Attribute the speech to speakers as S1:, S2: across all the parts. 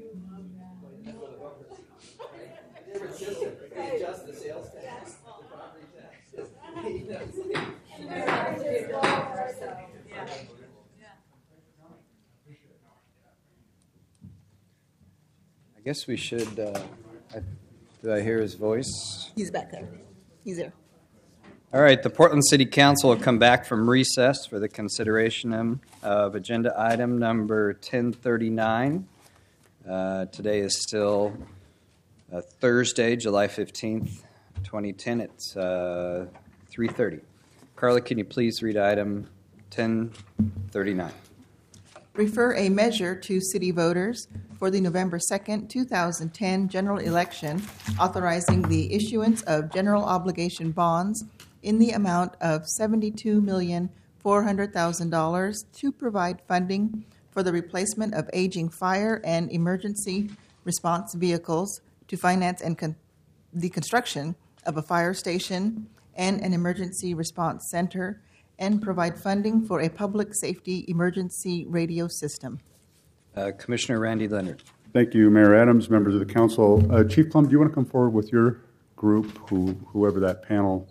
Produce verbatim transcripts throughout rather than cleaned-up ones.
S1: Different system. They adjust the sales tax, the property taxes.
S2: I guess we should. Uh, I, did I hear his voice?
S3: He's back there. He's there.
S2: All right. The Portland City Council will come back from recess for the consideration of agenda item number ten thirty-nine. Uh, today is still uh, Thursday, July fifteenth, twenty ten. It's uh, three thirty. Carla, can you please read item ten thirty-nine?
S3: Refer a measure to city voters for the November second, two thousand ten general election, authorizing the issuance of general obligation bonds in the amount of seventy-two million four hundred thousand dollars to provide funding for the replacement of aging fire and emergency response vehicles, to finance and con- the construction of a fire station and an emergency response center, and provide funding for a public safety emergency radio system.
S2: Uh, Commissioner Randy Leonard.
S4: Thank you, Mayor Adams, members of the council. Uh, Chief Plum, do you want to come forward with your group, who, whoever that panel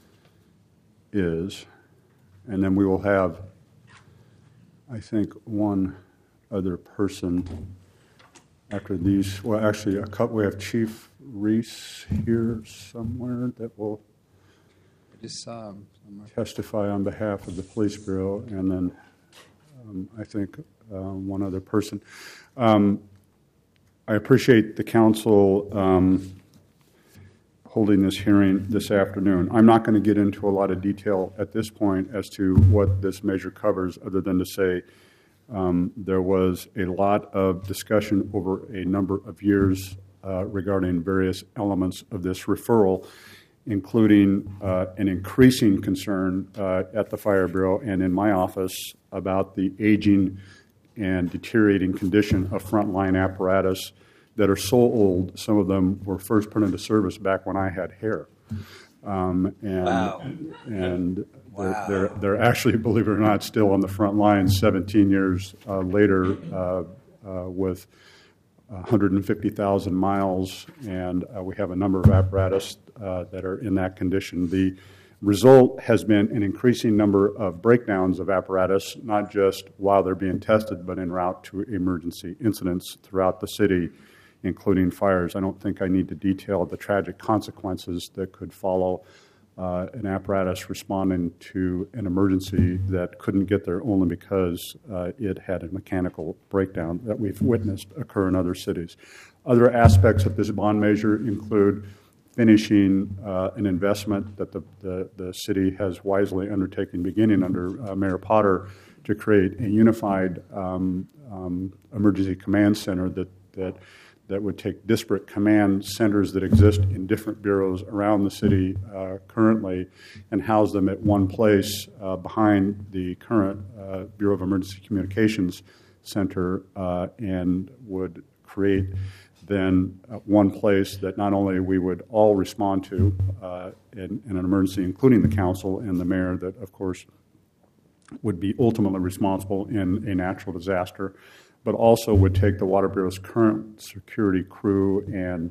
S4: is? And then we will have, I think, one other person after these. Well, actually, a couple. We have Chief Reese here somewhere that will
S2: I just saw him somewhere.
S4: testify on behalf of the Police Bureau, and then um, I think uh, one other person. Um, I appreciate the council um, holding this hearing this afternoon. I'm not going to get into a lot of detail at this point as to what this measure covers, other than to say um, there was a lot of discussion over a number of years uh, regarding various elements of this referral, including uh, an increasing concern uh, at the Fire Bureau and in my office about the aging and deteriorating condition of frontline apparatus that are so old. Some of them were first put into service back when I had hair. Um, and
S2: wow.
S4: and
S2: wow.
S4: They're, they're, they're actually, believe it or not, still on the front lines seventeen years uh, later uh, uh, with one hundred fifty thousand miles, and uh, we have a number of apparatus uh, that are in that condition. The result has been an increasing number of breakdowns of apparatus, not just while they're being tested, but en route to emergency incidents throughout the city, including fires. I don't think I need to detail the tragic consequences that could follow uh, an apparatus responding to an emergency that couldn't get there only because uh, it had a mechanical breakdown that we've witnessed occur in other cities. Other aspects of this bond measure include finishing uh, an investment that the, the, the city has wisely undertaken beginning under uh, Mayor Potter to create a unified um, um, emergency command center that, that that would take disparate command centers that exist in different bureaus around the city uh, currently and house them at one place uh, behind the current uh, Bureau of Emergency Communications Center, uh, and would create then uh, one place that not only we would all respond to uh, in, in an emergency, including the council and the mayor, that of course would be ultimately responsible in a natural disaster, but also would take the Water Bureau's current security crew and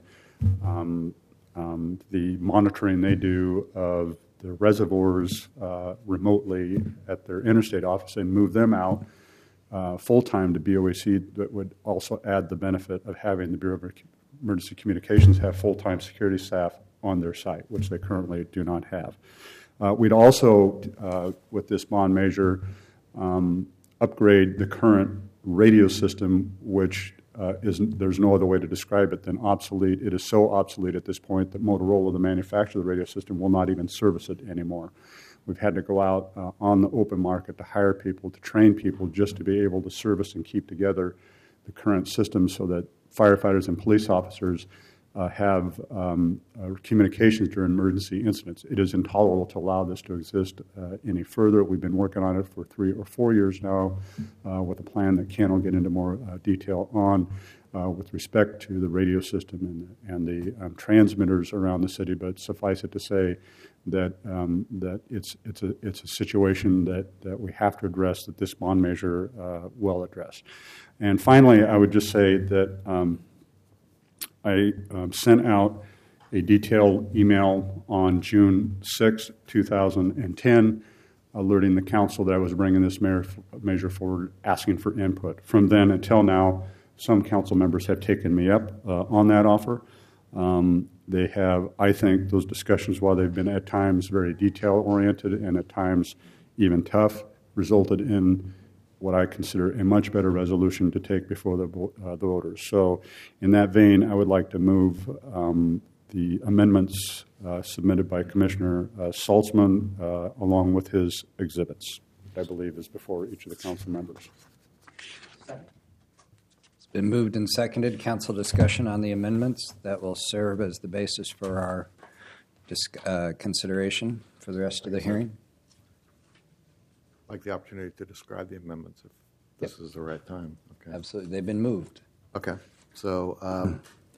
S4: um, um, the monitoring they do of the reservoirs uh, remotely at their interstate office and move them out uh, full-time to B O A C. That would also add the benefit of having the Bureau of Emergency Communications have full-time security staff on their site, which they currently do not have. Uh, we'd also, uh, with this bond measure, um, upgrade the current radio system, which uh, isn't, there's no other way to describe it than obsolete. It is so obsolete at this point that Motorola, the manufacturer of the radio system, will not even service it anymore. We've had to go out uh, on the open market to hire people, to train people, just to be able to service and keep together the current system so that firefighters and police officers uh, have um, uh, communications during emergency incidents. It is intolerable to allow this to exist uh, any further. We've been working on it for three or four years now uh, with a plan that Ken will get into more uh, detail on uh, with respect to the radio system and, and the um, transmitters around the city. But suffice it to say that um, that it's it's a it's a situation that, that we have to address, that this bond measure uh, will address. And finally, I would just say that um, I um, sent out a detailed email on June sixth, two thousand ten, alerting the council that I was bringing this measure forward, asking for input. From then until now, some council members have taken me up uh, on that offer. Um, they have, I think, those discussions, while they've been at times very detail-oriented and at times even tough, resulted in what I consider a much better resolution to take before the, uh, the voters. So in that vein, I would like to move um, the amendments uh, submitted by Commissioner uh, Saltzman uh, along with his exhibits, I believe is before each of the council members.
S2: It's been moved and seconded. Council discussion on the amendments. That will serve as the basis for our dis- uh, consideration for the rest of the hearing.
S5: I'd like the opportunity to describe the amendments if this
S2: Yep.
S5: is the right time. Okay.
S2: Absolutely. They've been moved.
S5: Okay. So um,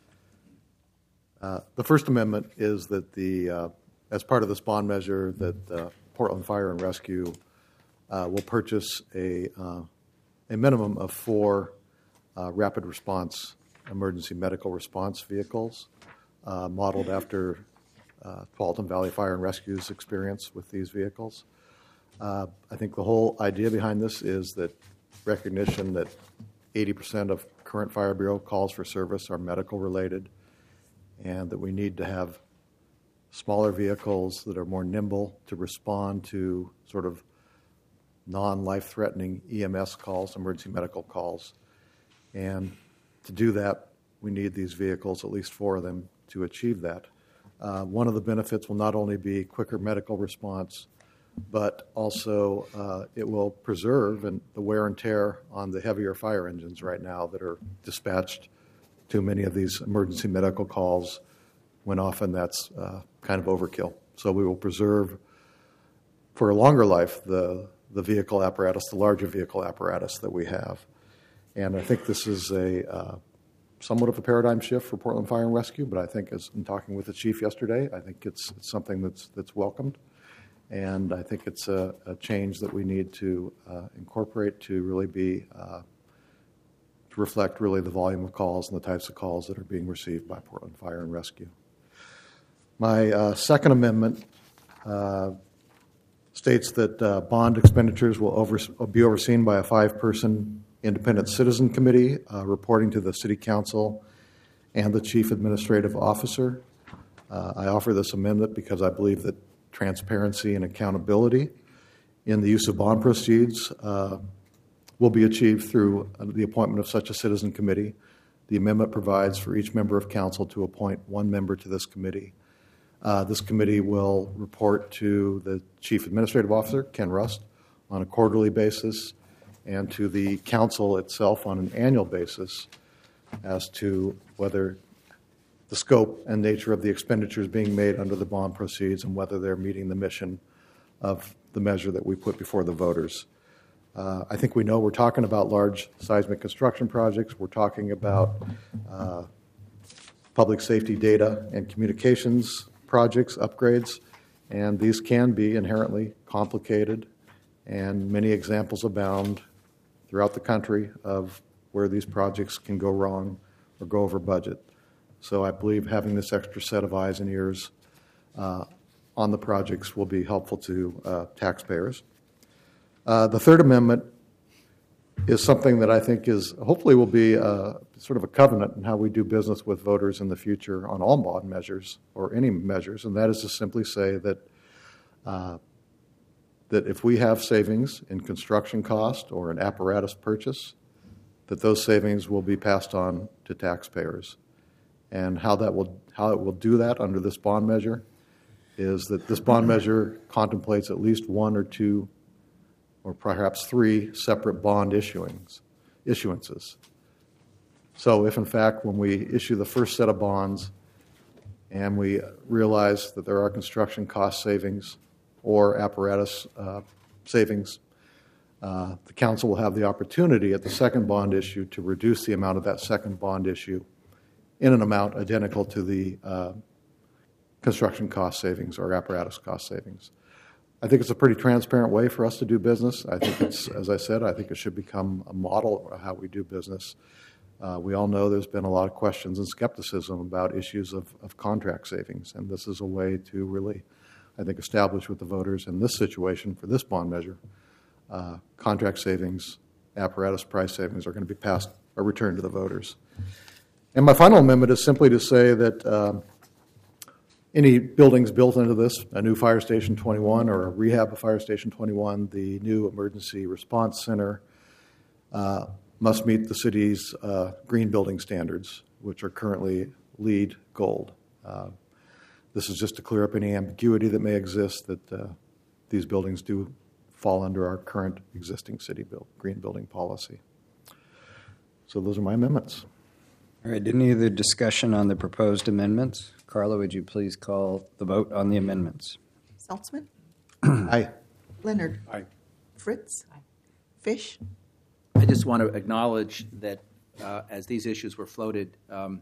S5: uh, the First Amendment is that the, uh, as part of this bond measure, that uh, Portland Fire and Rescue uh, will purchase a, uh, a minimum of four uh, rapid response emergency medical response vehicles uh, modeled after uh, Tualatin Valley Fire and Rescue's experience with these vehicles. Uh, I think the whole idea behind this is that recognition that eighty percent of current Fire Bureau calls for service are medical related, and that we need to have smaller vehicles that are more nimble to respond to sort of non-life-threatening E M S calls, emergency medical calls. And to do that, we need these vehicles, at least four of them, to achieve that. Uh, one of the benefits will not only be quicker medical response, but also uh, it will preserve and the wear and tear on the heavier fire engines right now that are dispatched to many of these emergency medical calls, when often that's uh, kind of overkill. So we will preserve for a longer life the, the vehicle apparatus, the larger vehicle apparatus that we have. And I think this is a uh, somewhat of a paradigm shift for Portland Fire and Rescue, but I think, as in talking with the chief yesterday, I think it's, it's something that's that's welcomed. And I think it's a, a change that we need to uh, incorporate to really be, uh, to reflect really the volume of calls and the types of calls that are being received by Portland Fire and Rescue. My uh, second amendment uh, states that uh, bond expenditures will over, be overseen by a five-person independent citizen committee uh, reporting to the City Council and the Chief Administrative Officer. Uh, I offer this amendment because I believe that transparency and accountability in the use of bond proceeds uh, will be achieved through the appointment of such a citizen committee. The amendment provides for each member of council to appoint one member to this committee. Uh, this committee will report to the Chief Administrative Officer, Ken Rust, on a quarterly basis, and to the council itself on an annual basis as to whether the scope and nature of the expenditures being made under the bond proceeds and whether they're meeting the mission of the measure that we put before the voters. Uh, I think we know we're talking about large seismic construction projects. We're talking about uh, public safety data and communications projects, upgrades, and these can be inherently complicated, and many examples abound throughout the country of where these projects can go wrong or go over budget. So I believe having this extra set of eyes and ears uh, on the projects will be helpful to uh, taxpayers. Uh, the Third Amendment is something that I think is hopefully will be a, sort of a covenant in how we do business with voters in the future on all bond measures or any measures, and that is to simply say that uh, that if we have savings in construction cost or an apparatus purchase, that those savings will be passed on to taxpayers. And how that will how it will do that under this bond measure is that this bond measure contemplates at least one or two or perhaps three separate bond issuings, issuances. So if in fact when we issue the first set of bonds and we realize that there are construction cost savings or apparatus uh, savings, uh, the council will have the opportunity at the second bond issue to reduce the amount of that second bond issue in an amount identical to the uh, construction cost savings or apparatus cost savings. I think it's a pretty transparent way for us to do business. I think it's, as I said, I think it should become a model of how we do business. Uh, we all know there's been a lot of questions and skepticism about issues of, of contract savings, and this is a way to really, I think, establish with the voters in this situation for this bond measure, uh, contract savings, apparatus price savings are going to be passed or returned to the voters. And my final amendment is simply to say that um, any buildings built into this, a new Fire Station twenty-one or a rehab of Fire Station twenty-one, the new Emergency Response Center, uh, must meet the city's uh, green building standards, which are currently LEED Gold. Uh, this is just to clear up any ambiguity that may exist that uh, these buildings do fall under our current existing city build, green building policy. So those are my amendments.
S2: All right, any other discussion on the proposed amendments? Carla, would you please call the vote on the amendments?
S3: Saltzman?
S5: Aye.
S3: Leonard?
S4: Aye.
S3: Fritz? Fish?
S1: I just want to acknowledge that uh, as these issues were floated, um,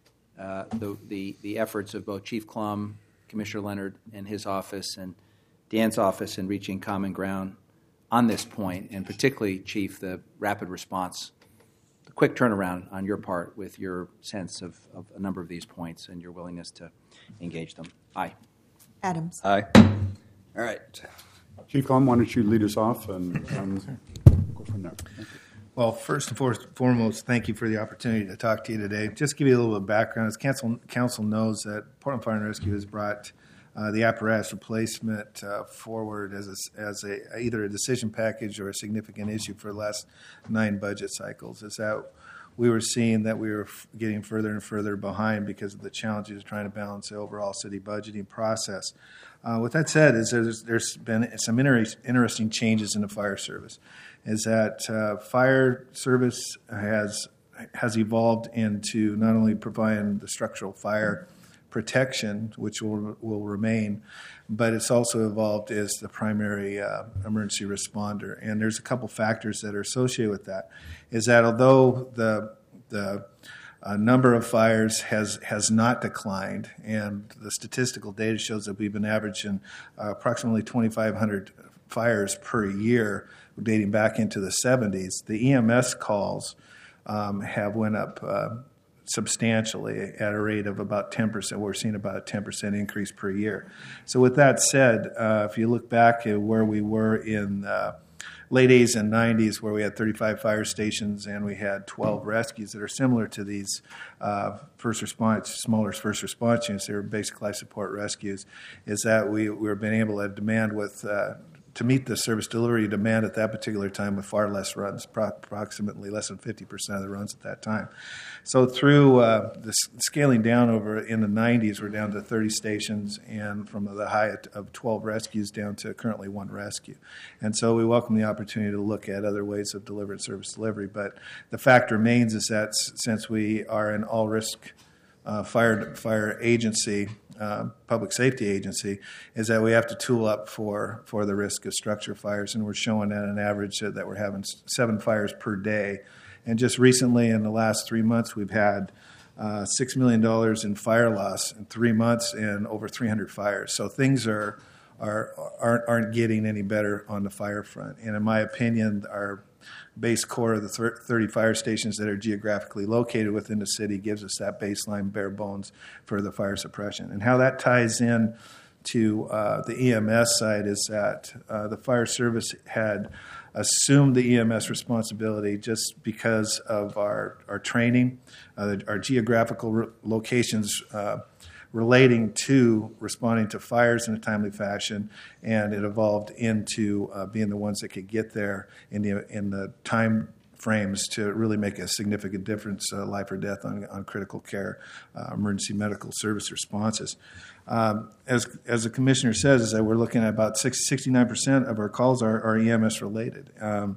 S1: uh, the, the the efforts of both Chief Klum, Commissioner Leonard, and his office, and Dan's office in reaching common ground on this point, and particularly, Chief, the rapid response, the quick turnaround on your part with your sense of, of a number of these points and your willingness to engage them. Aye.
S3: Adams?
S2: Aye. All right.
S4: Chief Klum, why don't you lead us off and um, go from there. Thank you.
S6: Well, first and foremost, thank you for the opportunity to talk to you today. Just to give you a little bit of background, as council, council knows that Portland Fire and Rescue has brought uh, the apparatus replacement uh, forward as a, as a either a decision package or a significant issue for the last nine budget cycles. Is that we were seeing that we were f- getting further and further behind because of the challenges of trying to balance the overall city budgeting process. Uh, with that said, is there's, there's been some inter- interesting changes in the fire service. Is that uh, fire service has has evolved into not only providing the structural fire protection, which will will remain, but it's also evolved as the primary uh, emergency responder. And there's a couple factors that are associated with that. Is that although the the uh, number of fires has has not declined, and the statistical data shows that we've been averaging uh, approximately twenty-five hundred fires per year dating back into the seventies, the E M S calls um, have went up uh, substantially at a rate of about ten percent. We're seeing about a ten percent increase per year. So with that said, uh, if you look back at where we were in uh, late eighties and nineties, where we had thirty-five fire stations and we had twelve rescues that are similar to these uh, first response, smaller first response units, they were basic life support rescues, is that we, we've been able to demand with uh, to meet the service delivery demand at that particular time with far less runs, pro- approximately less than fifty percent of the runs at that time. So through uh, the scaling down over in the nineties, we're down to thirty stations, and from the high of twelve rescues down to currently one rescue. And so we welcome the opportunity to look at other ways of delivering service delivery. But the fact remains is that since we are an all-risk uh, fire fire agency, Uh, public safety agency, is that we have to tool up for, for the risk of structure fires, and we're showing at an average that we're having seven fires per day. And just recently, in the last three months, we've had uh, six million dollars in fire loss in three months and over three hundred fires. So things are, are aren't, aren't getting any better on the fire front. And in my opinion, our base core of the thirty fire stations that are geographically located within the city gives us that baseline bare bones for the fire suppression. And how that ties in to uh, the E M S side is that uh, the fire service had assumed the E M S responsibility just because of our, our training, uh, our geographical re- locations uh, relating to responding to fires in a timely fashion, and it evolved into uh, being the ones that could get there in the in the time frames to really make a significant difference, uh, life or death on, on critical care, uh, emergency medical service responses. Um, as as the commissioner says, is that we're looking at about sixty-nine percent of our calls are, are E M S related. Um,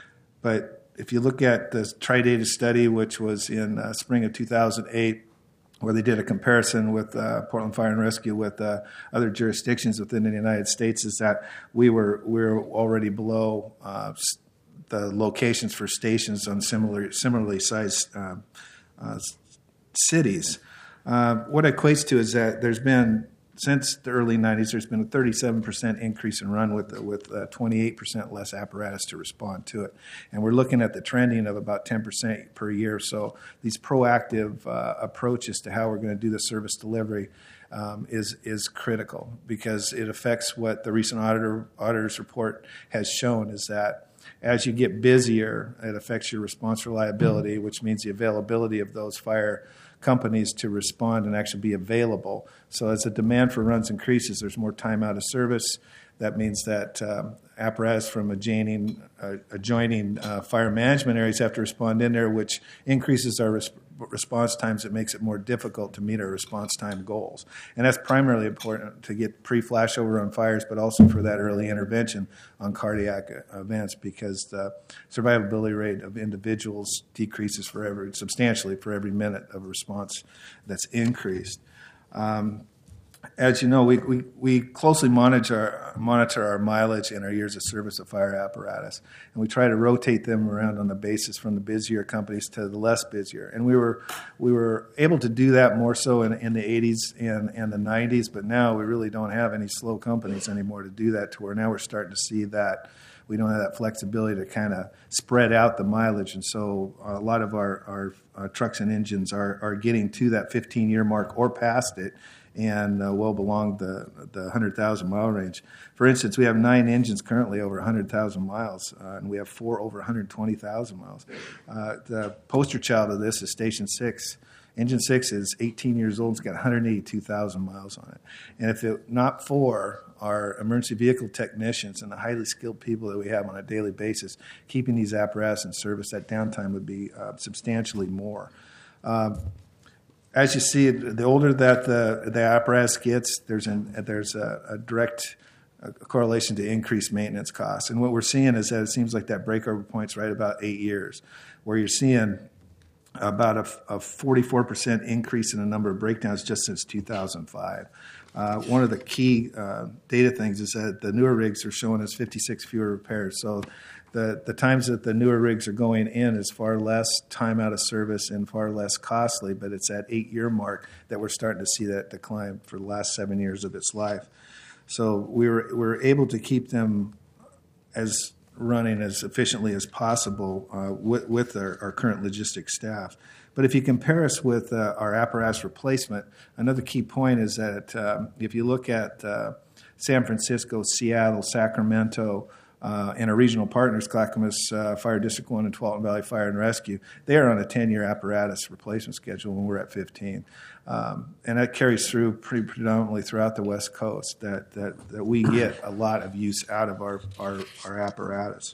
S6: but if you look at the Tri-Data study, which was in uh, spring of two thousand eight, where they did a comparison with uh, Portland Fire and Rescue with uh, other jurisdictions within the United States, is that we were we were already below uh, the locations for stations on similar similarly sized uh, uh, cities. Uh, what it equates to is that there's been since the early nineties, there's been a thirty-seven percent increase in run with with uh, twenty-eight percent less apparatus to respond to it. And we're looking at the trending of about ten percent per year. So these proactive uh, approaches to how we're going to do the service delivery um, is is critical, because it affects what the recent auditor auditor's report has shown, is that as you get busier, it affects your response reliability, which means the availability of those fire companies to respond and actually be available. So as the demand for runs increases, there's more time out of service. That means that um, apparatus from adjoining, uh, adjoining uh, fire management areas have to respond in there, which increases our res- response times. It makes it more difficult to meet our response time goals. And that's primarily important to get pre-flashover on fires, but also for that early intervention on cardiac events, because the survivability rate of individuals decreases for every, substantially for every minute of response that's increased. Um, As you know, we, we, we closely monitor monitor our mileage and our years of service of fire apparatus, and we try to rotate them around on the basis from the busier companies to the less busier. And we were we were able to do that more so in, in the eighties and, and the nineties, but now we really don't have any slow companies anymore to do that to where now we're starting to see that we don't have that flexibility to kind of spread out the mileage. And so a lot of our, our, our trucks and engines are, are getting to that fifteen-year mark or past it, and uh, well below the the one hundred thousand mile range. For instance, we have nine engines currently over one hundred thousand miles, uh, and we have four over one hundred twenty thousand miles. Uh, the poster child of this is Station six. Engine six is eighteen years old. It's got one hundred eighty-two thousand miles on it. And if it not for our emergency vehicle technicians and the highly skilled people that we have on a daily basis, keeping these apparatus in service, that downtime would be uh, substantially more. Um, As you see, the older that the, the apparatus gets, there's, an, there's a, a direct uh, correlation to increased maintenance costs. And what we're seeing is that it seems like that breakover point's right about eight years, where you're seeing about a, a forty-four percent increase in the number of breakdowns just since two thousand five. Uh, one of the key uh, data things is that the newer rigs are showing us fifty-six fewer repairs. So The, the times that the newer rigs are going in is far less time out of service and far less costly, but it's that eight-year mark that we're starting to see that decline for the last seven years of its life. So we were, we were able to keep them as running as efficiently as possible uh, with, with our, our current logistics staff. But if you compare us with uh, our apparatus replacement, another key point is that um, if you look at uh, San Francisco, Seattle, Sacramento, Uh, and our regional partners, Clackamas uh, Fire District one and Tualatin Valley Fire and Rescue, they are on a ten-year apparatus replacement schedule when we're at fifteen. Um, and that carries through pretty predominantly throughout the West Coast, that, that, that we get a lot of use out of our, our, our apparatus.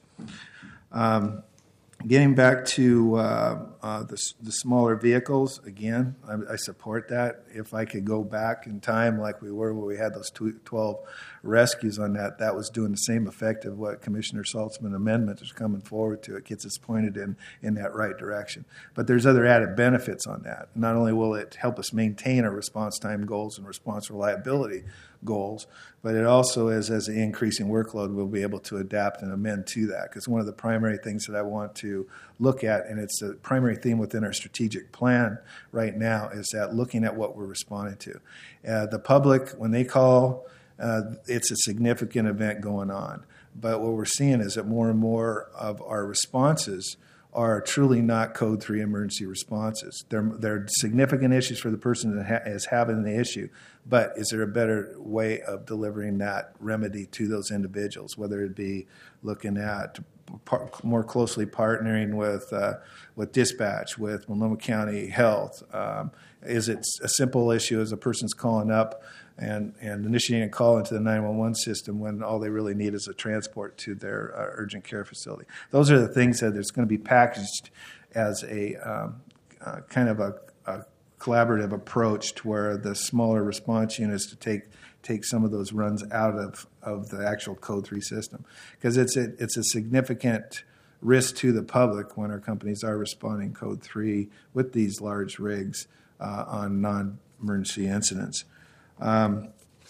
S6: Um, Getting back to uh, uh, the, the smaller vehicles, again, I, I support that. If I could go back in time like we were when we had those twelve rescues on that, that was doing the same effect of what Commissioner Saltzman amendment is coming forward to. It gets us pointed in, in that right direction. But there's other added benefits on that. Not only will it help us maintain our response time goals and response reliability goals, but it also is, as an increasing workload, we'll be able to adapt and amend to that. Because one of the primary things that I want to look at, and it's a primary theme within our strategic plan right now, is that looking at what we're responding to. Uh, the public, when they call, uh, it's a significant event going on. But what we're seeing is that more and more of our responses are truly not Code three emergency responses. They're, they're significant issues for the person that ha- is having the issue, but is there a better way of delivering that remedy to those individuals, whether it be looking at par- more closely partnering with uh, with dispatch, with Multnomah County Health? Um, is it a simple issue as a person's calling up and, and initiating a call into the nine one one system when all they really need is a transport to their uh, urgent care facility? Those are the things that it's going to be packaged as a um, uh, kind of a, a collaborative approach to where the smaller response units to take take some of those runs out of, of the actual Code three system. Because it's a, it's a significant risk to the public when our companies are responding Code three with these large rigs uh, on non-emergency incidents. Um,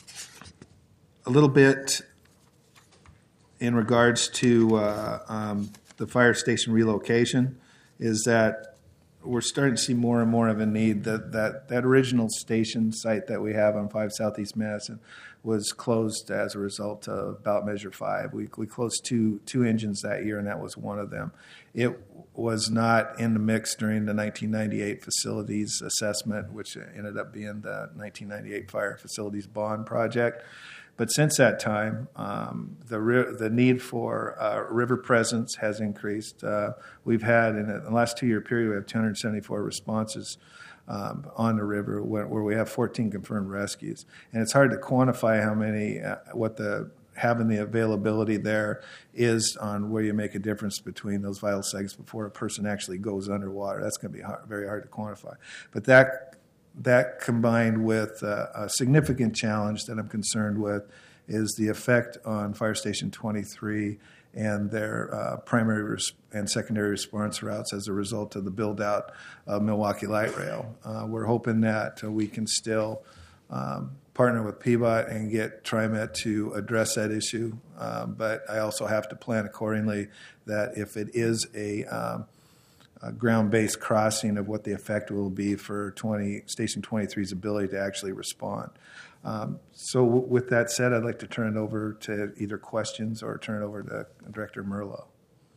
S6: a little bit in regards to uh, um, the fire station relocation is that we're starting to see more and more of a need. That that that original station site that we have on five Southeast Madison was closed as a result of ballot measure five. We we closed two two engines that year, and that was one of them. It was not in the mix during the nineteen ninety-eight facilities assessment, which ended up being the nineteen ninety-eight fire facilities bond project. But since that time, um, the ri- the need for uh, river presence has increased. Uh, we've had, in the last two-year period, we have two hundred seventy-four responses um, on the river where, where we have fourteen confirmed rescues. And it's hard to quantify how many, uh, what the having the availability there is on where you make a difference between those vital seconds before a person actually goes underwater. That's going to be hard, very hard to quantify. But that That combined with uh, a significant challenge that I'm concerned with is the effect on Fire Station twenty-three and their uh, primary res- and secondary response routes as a result of the build-out of Milwaukee Light Rail. Uh, we're hoping that uh, we can still um, partner with P B O T and get TriMet to address that issue, um, but I also have to plan accordingly that if it is a um, Uh, ground-based crossing of what the effect will be for twenty, Station twenty-three's ability to actually respond. Um, so w- with that said, I'd like to turn it over to either questions or turn it over to Director Merlo.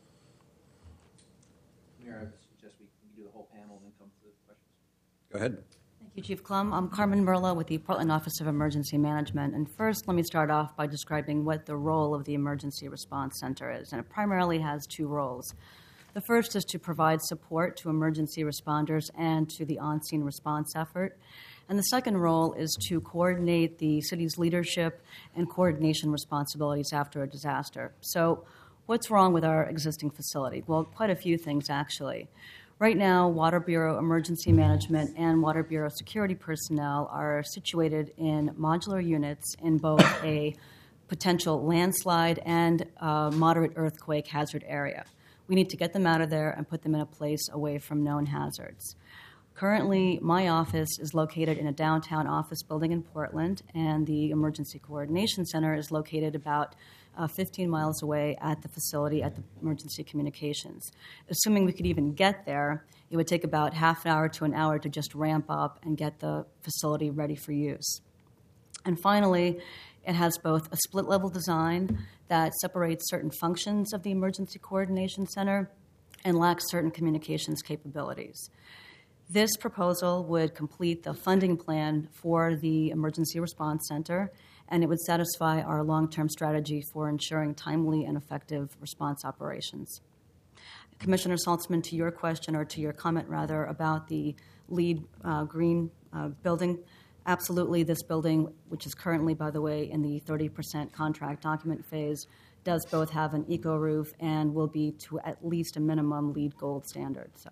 S1: Mayor, I would suggest we do the whole panel and then come to the questions.
S2: Go ahead.
S7: Thank you, Chief Clum. I'm Carmen Merlo with the Portland Office of Emergency Management. And first, let me start off by describing what the role of the Emergency Response Center is. And it primarily has two roles. The first is to provide support to emergency responders and to the on-scene response effort. And the second role is to coordinate the city's leadership and coordination responsibilities after a disaster. So what's wrong with our existing facility? Well, quite a few things, actually. Right now, Water Bureau Emergency Management and Water Bureau security personnel are situated in modular units in both a potential landslide and a moderate earthquake hazard area. We need to get them out of there and put them in a place away from known hazards. Currently, my office is located in a downtown office building in Portland, and the Emergency Coordination Center is located about uh, fifteen miles away at the facility at the Emergency Communications. Assuming we could even get there, it would take about half an hour to an hour to just ramp up and get the facility ready for use. And finally, it has both a split-level design that separates certain functions of the Emergency Coordination Center and lacks certain communications capabilities. This proposal would complete the funding plan for the Emergency Response Center, and it would satisfy our long-term strategy for ensuring timely and effective response operations. Commissioner Saltzman, to your question, or to your comment rather, about the LEED uh, green uh, building, absolutely, this building, which is currently, by the way, in the thirty percent contract document phase, does both have an eco roof and will be to at least a minimum LEED Gold standard. So,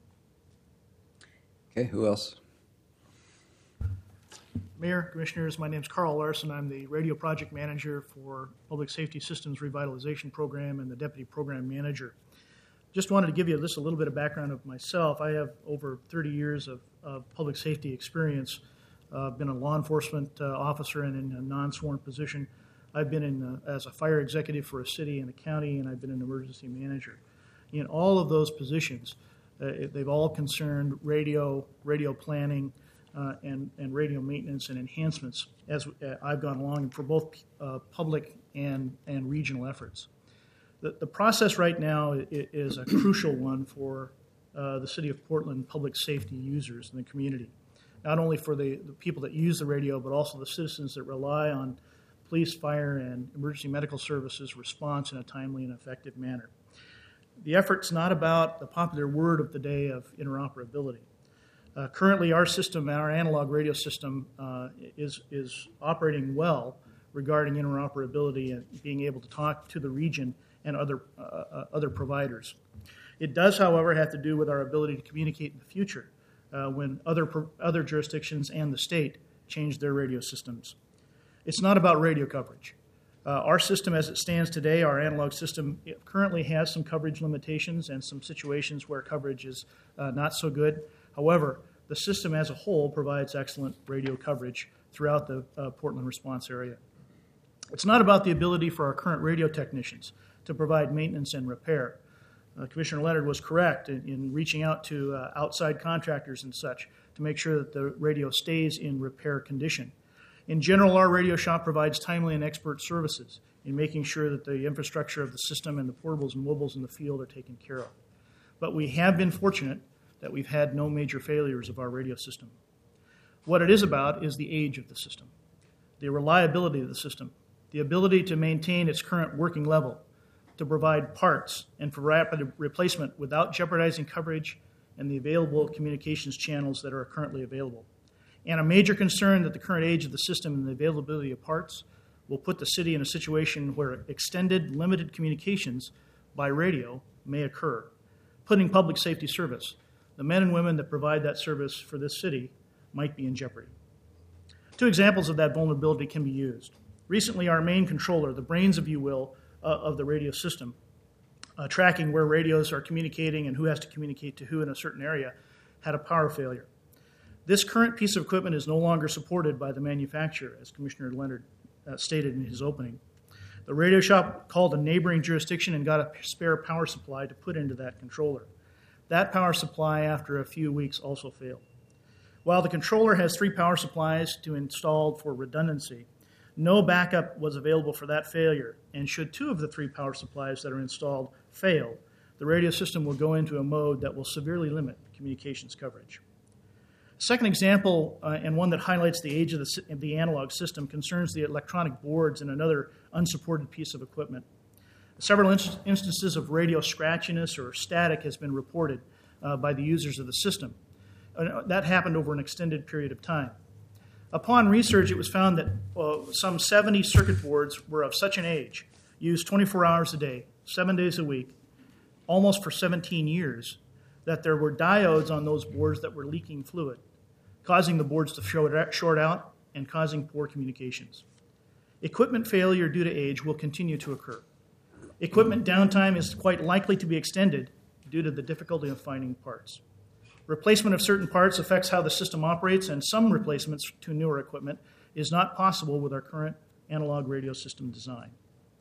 S2: Okay, who else?
S8: Mayor, Commissioners, my name is Carl Larson. I'm the Radio Project Manager for Public Safety Systems Revitalization Program and the Deputy Program Manager. Just wanted to give you just a little bit of background of myself. I have over thirty years of, of public safety experience. I've uh, been a law enforcement uh, officer and in a non-sworn position. I've been in uh, as a fire executive for a city and a county, and I've been an emergency manager. In all of those positions, uh, they've all concerned radio, radio planning, uh, and, and radio maintenance and enhancements as uh, I've gone along for both uh, public and, and regional efforts. The, the process right now is a crucial one for uh, the City of Portland public safety users in the community. Not only for the, the people that use the radio, but also the citizens that rely on police, fire, and emergency medical services response in a timely and effective manner. The effort's not about the popular word of the day of interoperability. Uh, currently, our system, our analog radio system, uh, is, is operating well regarding interoperability and being able to talk to the region and other, uh, uh, other providers. It does, however, have to do with our ability to communicate in the future. Uh, when other other jurisdictions and the state change their radio systems. It's not about radio coverage. Uh, our system as it stands today, our analog system, it currently has some coverage limitations and some situations where coverage is uh, not so good. However, the system as a whole provides excellent radio coverage throughout the uh, Portland response area. It's not about the ability for our current radio technicians to provide maintenance and repair. Uh, Commissioner Leonard was correct in, in reaching out to uh, outside contractors and such to make sure that the radio stays in repair condition. In general, our radio shop provides timely and expert services in making sure that the infrastructure of the system and the portables and mobiles in the field are taken care of. But we have been fortunate that we've had no major failures of our radio system. What it is about is the age of the system, the reliability of the system, the ability to maintain its current working level, to provide parts and for rapid replacement without jeopardizing coverage and the available communications channels that are currently available. And a major concern that the current age of the system and the availability of parts will put the city in a situation where extended, limited communications by radio may occur, putting public safety service, the men and women that provide that service for this city, might be in jeopardy. Two examples of that vulnerability can be used. Recently, our main controller, the brains, if you will, uh, of the radio system, uh, tracking where radios are communicating and who has to communicate to who in a certain area, had a power failure. This current piece of equipment is no longer supported by the manufacturer, as Commissioner Leonard uh, stated in his opening. The radio shop called a neighboring jurisdiction and got a spare power supply to put into that controller. That power supply, after a few weeks, also failed. While the controller has three power supplies to install for redundancy, no backup was available for that failure, and should two of the three power supplies that are installed fail, the radio system will go into a mode that will severely limit communications coverage. A second example, uh, and one that highlights the age of the, of the analog system, concerns the electronic boards in another unsupported piece of equipment. Several inst- instances of radio scratchiness or static has been reported uh, by the users of the system. Uh, that happened over an extended period of time. Upon research, it was found that uh, some seventy circuit boards were of such an age, used twenty-four hours a day, seven days a week, almost for seventeen years, that there were diodes on those boards that were leaking fluid, causing the boards to short out and causing poor communications. Equipment failure due to age will continue to occur. Equipment downtime is quite likely to be extended due to the difficulty of finding parts. Replacement of certain parts affects how the system operates, and some replacements to newer equipment is not possible with our current analog radio system design.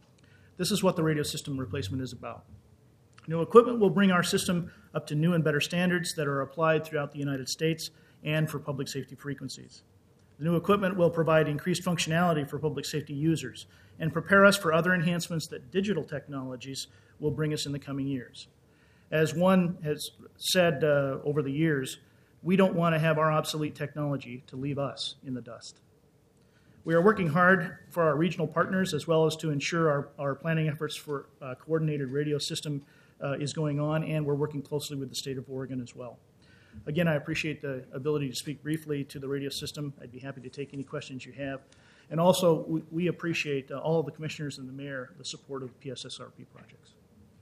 S8: This is what the radio system replacement is about. New equipment will bring our system up to new and better standards that are applied throughout the United States and for public safety frequencies. The new equipment will provide increased functionality for public safety users and prepare us for other enhancements that digital technologies will bring us in the coming years. As one has said uh, over the years, we don't want to have our obsolete technology to leave us in the dust. We are working hard for our regional partners as well as to ensure our, our planning efforts for a coordinated radio system uh, is going on, and we're working closely with the state of Oregon as well. Again, I appreciate the ability to speak briefly to the radio system. I'd be happy to take any questions you have. And also, we, we appreciate uh, all of the commissioners and the mayor, the support of the P S S R P projects.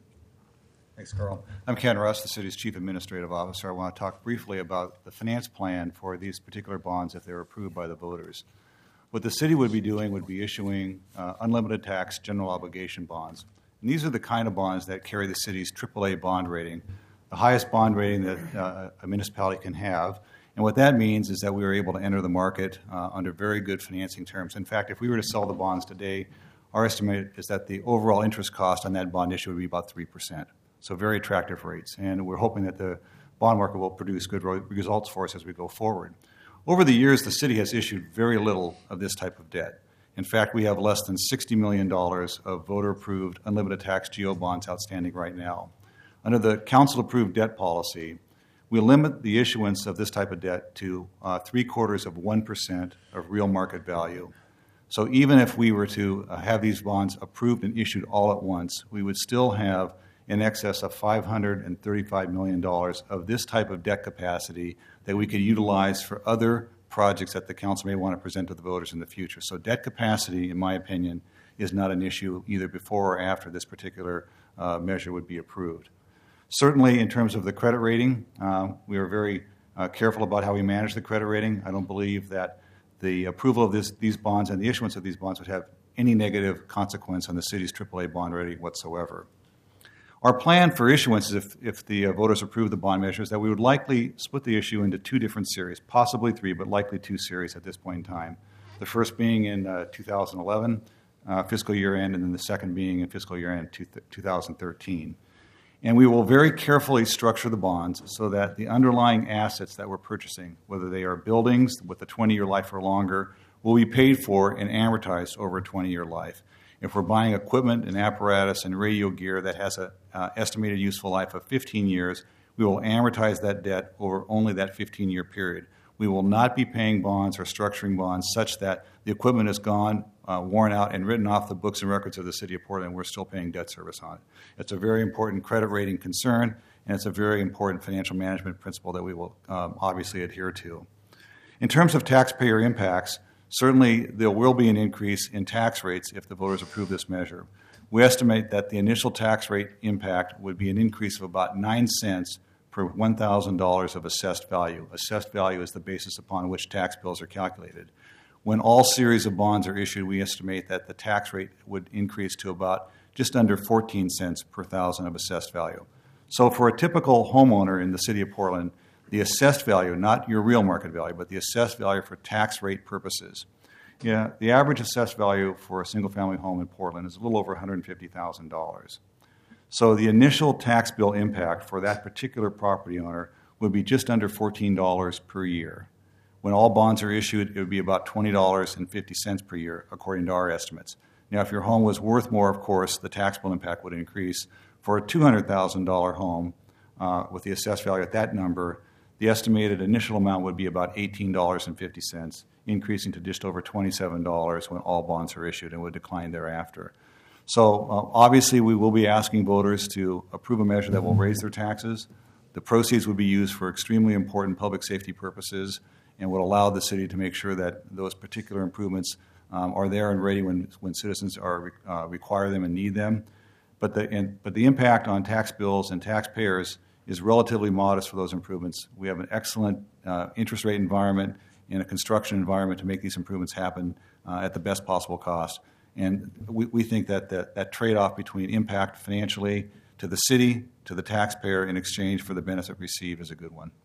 S9: Thanks, Carl. I'm Ken Russ, the city's chief administrative officer. I want to talk briefly about the finance plan for these particular bonds if they're approved by the voters. What the city would be doing would be issuing uh, unlimited tax general obligation bonds. And these are the kind of bonds that carry the city's triple A bond rating, the highest bond rating that uh, a municipality can have. And what that means is that we are able to enter the market uh, under very good financing terms. In fact, if we were to sell the bonds today, our estimate is that the overall interest cost on that bond issue would be about three percent. So very attractive rates. And we're hoping that the bond market will produce good results for us as we go forward. Over the years, the city has issued very little of this type of debt. In fact, we have less than sixty million dollars of voter-approved unlimited tax G O bonds outstanding right now. Under the council-approved debt policy, we limit the issuance of this type of debt to uh, three-quarters of one percent of real market value. So even if we were to uh, have these bonds approved and issued all at once, we would still have in excess of five hundred thirty-five million dollars of this type of debt capacity that we could utilize for other projects that the council may want to present to the voters in the future. So debt capacity, in my opinion, is not an issue either before or after this particular uh, measure would be approved. Certainly, in terms of the credit rating, uh, we are very uh, careful about how we manage the credit rating. I don't believe that the approval of this, these bonds and the issuance of these bonds would have any negative consequence on the city's triple A bond rating whatsoever. Our plan for issuance, if, if the uh, voters approve the bond measure, is that we would likely split the issue into two different series, possibly three, but likely two series at this point in time. The first being in uh, two thousand eleven, uh, fiscal year end, and then the second being in fiscal year end two thousand thirteen. And we will very carefully structure the bonds so that the underlying assets that we're purchasing, whether they are buildings with a twenty-year life or longer, will be paid for and amortized over a twenty-year life. If we're buying equipment and apparatus and radio gear that has an uh, estimated useful life of fifteen years, we will amortize that debt over only that fifteen-year period. We will not be paying bonds or structuring bonds such that the equipment is gone, uh, worn out, and written off the books and records of the City of Portland. We're still paying debt service on it. It's a very important credit rating concern, and it's a very important financial management principle that we will um, obviously adhere to. In terms of taxpayer impacts, certainly there will be an increase in tax rates if the voters approve this measure. We estimate that the initial tax rate impact would be an increase of about nine cents per one thousand dollars of assessed value. Assessed value is the basis upon which tax bills are calculated. When all series of bonds are issued, we estimate that the tax rate would increase to about just under fourteen cents per thousand of assessed value. So for a typical homeowner in the City of Portland, the assessed value, not your real market value, but the assessed value for tax rate purposes, yeah, the average assessed value for a single-family home in Portland is a little over one hundred fifty thousand dollars. So the initial tax bill impact for that particular property owner would be just under fourteen dollars per year. When all bonds are issued, it would be about twenty dollars and fifty cents per year, according to our estimates. Now, if your home was worth more, of course, the tax bill impact would increase. For a two hundred thousand dollars home, uh, with the assessed value at that number, the estimated initial amount would be about eighteen dollars and fifty cents, increasing to just over twenty-seven dollars when all bonds are issued, and would decline thereafter. So uh, obviously we will be asking voters to approve a measure that will raise their taxes. The proceeds would be used for extremely important public safety purposes and would allow the city to make sure that those particular improvements um, are there and ready when, when citizens are uh, require them and need them. But the, and, but the impact on tax bills and taxpayers is relatively modest for those improvements. We have an excellent uh, interest rate environment and a construction environment to make these improvements happen uh, at the best possible cost. And we, we think that that, that trade-off between impact financially to the city, to the taxpayer in exchange for the benefit received is a good one.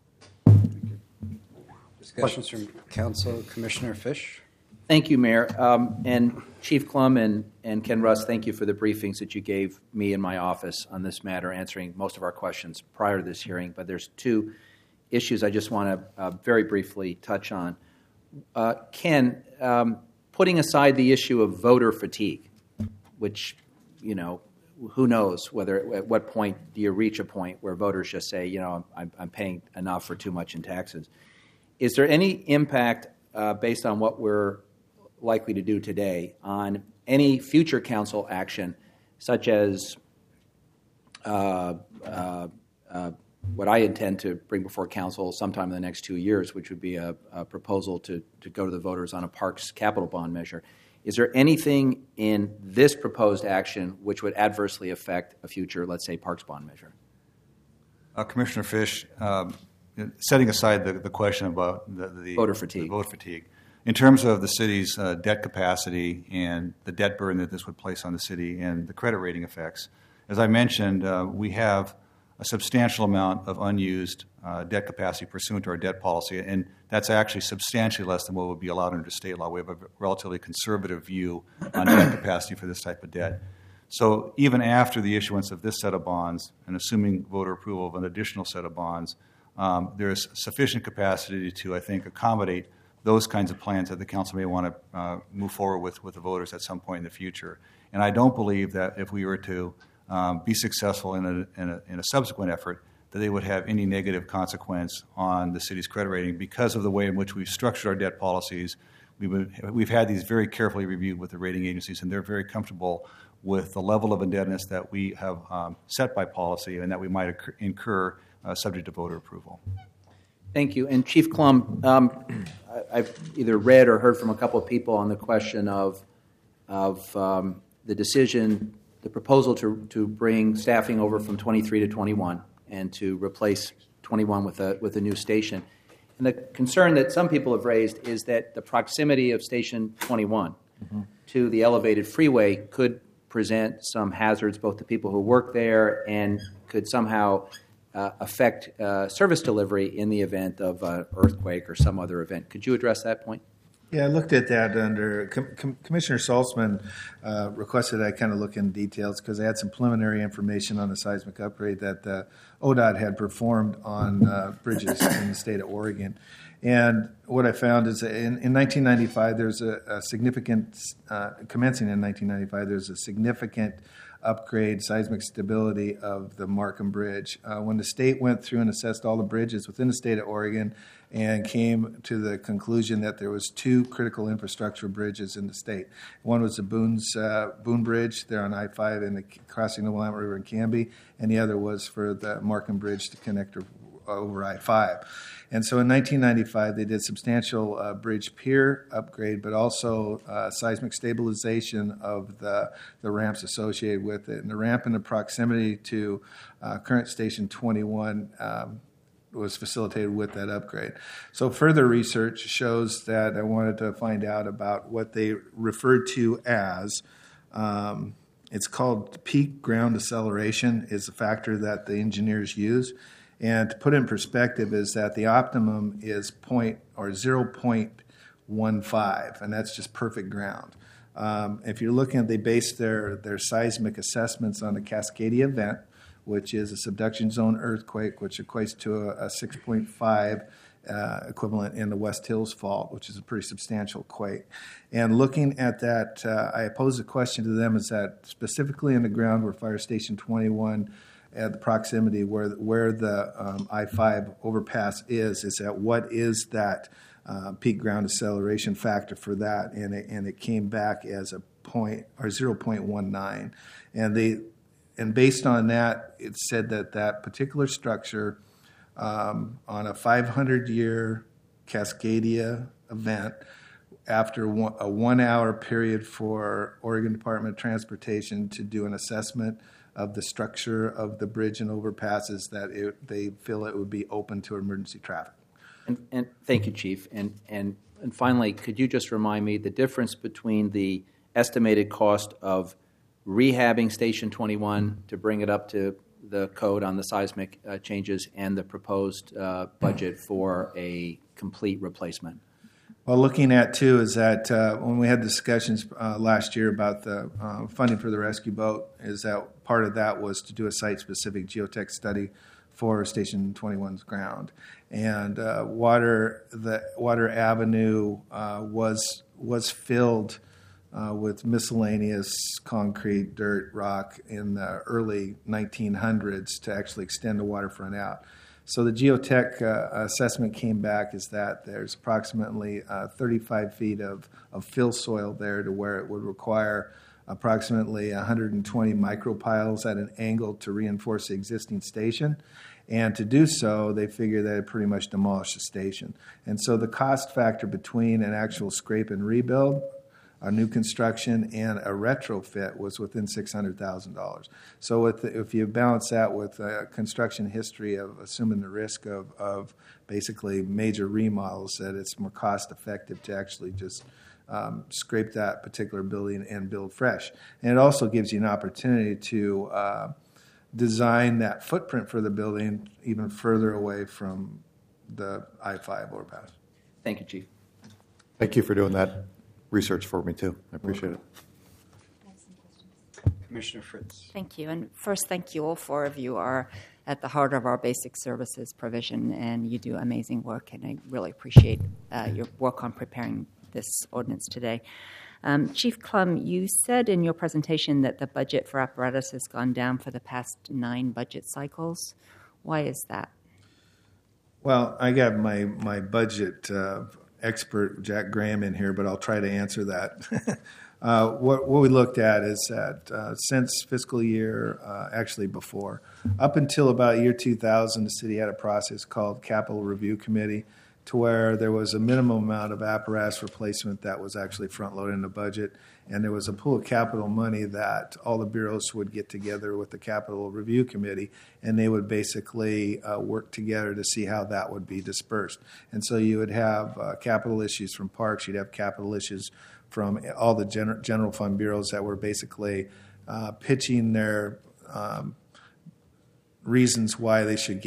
S2: Discussions from Council. Commissioner Fish.
S1: Thank you, Mayor. Um, and Chief Klum and, and Ken Russ, thank you for the briefings that you gave me and my office on this matter, answering most of our questions prior to this hearing. But there's two issues I just want to uh, very briefly touch on. Uh, Ken, um, putting aside the issue of voter fatigue, which, you know, who knows whether at what point do you reach a point where voters just say, you know, I'm, I'm paying enough or too much in taxes. Is there any impact uh, based on what we're likely to do today on any future council action, such as uh, uh, uh, what I intend to bring before council sometime in the next two years, which would be a, a proposal to, to go to the voters on a parks capital bond measure? Is there anything in this proposed action which would adversely affect a future, let's say, parks bond measure?
S9: Uh, Commissioner Fish, um, setting aside the, the question about the, the
S1: voter fatigue,
S9: the voter fatigue, in terms of the city's uh, debt capacity and the debt burden that this would place on the city and the credit rating effects, as I mentioned, uh, we have a substantial amount of unused uh, debt capacity pursuant to our debt policy, and that's actually substantially less than what would be allowed under state law. We have a relatively conservative view on debt capacity for this type of debt. So even after the issuance of this set of bonds, and assuming voter approval of an additional set of bonds, um, there is sufficient capacity to, I think, accommodate those kinds of plans that the council may want to uh, move forward with with the voters at some point in the future. And I don't believe that if we were to um, be successful in a, in, a, in a subsequent effort, that they would have any negative consequence on the city's credit rating because of the way in which we've structured our debt policies. We would, we've had these very carefully reviewed with the rating agencies, and they're very comfortable with the level of indebtedness that we have um, set by policy and that we might occur, incur uh, subject to voter approval.
S1: Thank you. And Chief Klum, um, I've either read or heard from a couple of people on the question of, of um, the decision, the proposal to, to bring staffing over from twenty-three to twenty-one and to replace twenty-one with a, with a new station. And the concern that some people have raised is that the proximity of Station twenty-one mm-hmm. to the elevated freeway could present some hazards both to people who work there and could somehow uh, affect uh, service delivery in the event of an earthquake or some other event. Could you address that point?
S6: Yeah, I looked at that under Com- Com- Commissioner Saltzman uh, requested I kind of look in details because I had some preliminary information on the seismic upgrade that uh, O D O T had performed on uh, bridges in the state of Oregon. And what I found is that in, in nineteen ninety-five, there's a, a significant, uh, commencing in nineteen ninety-five, there's a significant upgrade, seismic stability of the Markham Bridge. Uh, when the state went through and assessed all the bridges within the state of Oregon and came to the conclusion that there was two critical infrastructure bridges in the state. One was the Boone's, uh, Boone Bridge there on I five and the crossing the Willamette River in Canby, and the other was for the Markham Bridge to connect over I five. And so in nineteen ninety-five, they did substantial uh, bridge pier upgrade, but also uh, seismic stabilization of the, the ramps associated with it. And the ramp in the proximity to uh, current Station twenty-one um, was facilitated with that upgrade. So further research shows that I wanted to find out about what they referred to as, um, it's called peak ground acceleration is a factor that the engineers use. And to put it in perspective is that the optimum is point or zero point one five, and that's just perfect ground. Um, if you're looking at, they base their, their seismic assessments on the Cascadia event, which is a subduction zone earthquake, which equates to a, a six point five uh, equivalent in the West Hills Fault, which is a pretty substantial quake. And looking at that, uh, I posed a question to them, is that specifically in the ground where Fire Station twenty-one at the proximity where where the um, I five overpass is, is that what is that uh, peak ground acceleration factor for that? And it, and it came back as a point or zero point one nine, and they and based on that, it said that that particular structure um, on a five hundred year Cascadia event, after one, a one-hour period for Oregon Department of Transportation to do an assessment of the structure of the bridge and overpasses, that it, they feel it would be open to emergency traffic.
S1: And, and thank you, Chief. And, and and finally, could you just remind me the difference between the estimated cost of rehabbing Station twenty-one to bring it up to the code on the seismic uh, changes and the proposed uh, budget for a complete replacement?
S6: Well, looking at, too, is that uh, when we had discussions uh, last year about the uh, funding for the rescue boat, is that part of that was to do a site-specific geotech study for Station twenty-one's ground. And uh, water, the Water Avenue uh, was was filled uh, with miscellaneous concrete, dirt, rock in the early nineteen hundreds to actually extend the waterfront out. So the geotech uh, assessment came back is that there's approximately uh, thirty-five feet of, of fill soil there to where it would require approximately one hundred twenty micropiles at an angle to reinforce the existing station. And to do so, they figure that it pretty much demolished the station. And so the cost factor between an actual scrape and rebuild, a new construction, and a retrofit was within six hundred thousand dollars. So with the, if you balance that with a construction history of assuming the risk of, of basically major remodels, that it's more cost effective to actually just um, scrape that particular building and build fresh. And it also gives you an opportunity to uh, design that footprint for the building even further away from the I five overpass.
S1: Thank you, Chief.
S5: Thank you for doing that research for me, too. I appreciate it.
S2: Commissioner Fritz.
S10: Thank you. And first, thank you. All four of you are at the heart of our basic services provision, and you do amazing work, and I really appreciate uh, your work on preparing this ordinance today. Um, Chief Clum, you said in your presentation that the budget for apparatus has gone down for the past nine budget cycles. Why is that?
S6: Well, I got my, my budget uh, expert, Jack Graham, in here, but I'll try to answer that. uh, what, what we looked at is that uh, since fiscal year, uh, actually before, up until about year two thousand, the city had a process called Capital Review Committee, to where there was a minimum amount of apparatus replacement that was actually front-loaded in the budget, and there was a pool of capital money that all the bureaus would get together with the Capital Review Committee, and they would basically uh, work together to see how that would be dispersed. And so you would have uh, capital issues from parks, you'd have capital issues from all the gener- general fund bureaus that were basically uh, pitching their um, reasons why they should get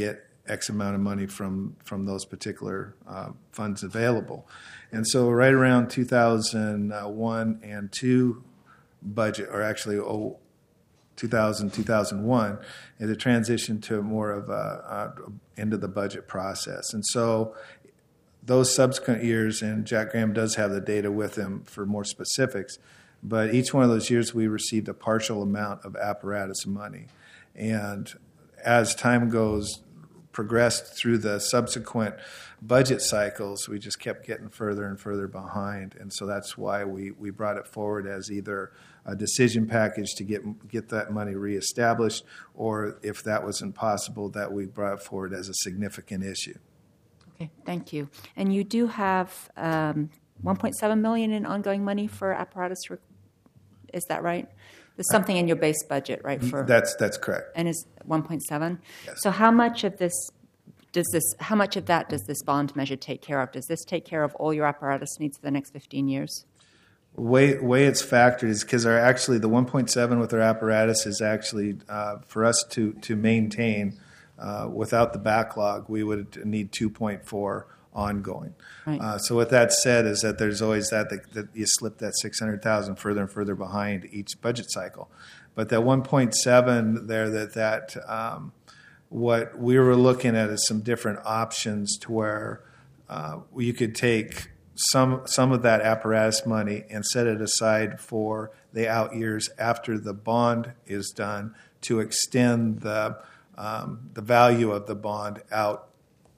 S6: X amount of money from, from those particular uh, funds available. And so right around two thousand one and two budget, or actually oh, two thousand, two thousand one, is a transition to more of a, a end of the budget process. And so those subsequent years, and Jack Graham does have the data with him for more specifics, but each one of those years we received a partial amount of apparatus money. And as time goes, progressed through the subsequent budget cycles, we just kept getting further and further behind. And so that's why we, we brought it forward as either a decision package to get get that money reestablished, or if that wasn't possible, that we brought it forward as a significant issue.
S10: Okay, thank you. And you do have um, one point seven million dollars in ongoing money for apparatus. Rec- is that right? There's something in your base budget, right? For
S6: that's that's correct.
S10: And is one point seven.
S6: Yes.
S10: So how much of this does this? How much of that does this bond measure take care of? Does this take care of all your apparatus needs for the next fifteen years?
S6: Way way it's factored is because our actually the one point seven with our apparatus is actually uh, for us to to maintain. Uh, without the backlog, we would need two point four ongoing.
S10: Right.
S6: Uh, so what that said is that there's always that, that, that you slip that six hundred thousand further and further behind each budget cycle. But that one point seven there, that, that um, what we were looking at is some different options to where uh, you could take some some of that apparatus money and set it aside for the out years after the bond is done to extend the Um, the value of the bond out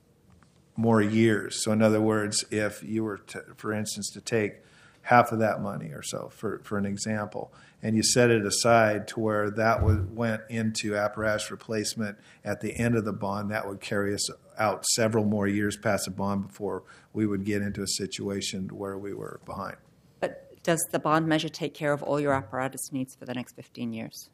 S6: more years. So in other words, if you were, to, for instance, to take half of that money or so, for, for an example, and you set it aside to where that would, went into apparatus replacement at the end of the bond, that would carry us out several more years past the bond before we would get into a situation where we were behind.
S10: But does the bond measure take care of all your apparatus needs for the next fifteen years?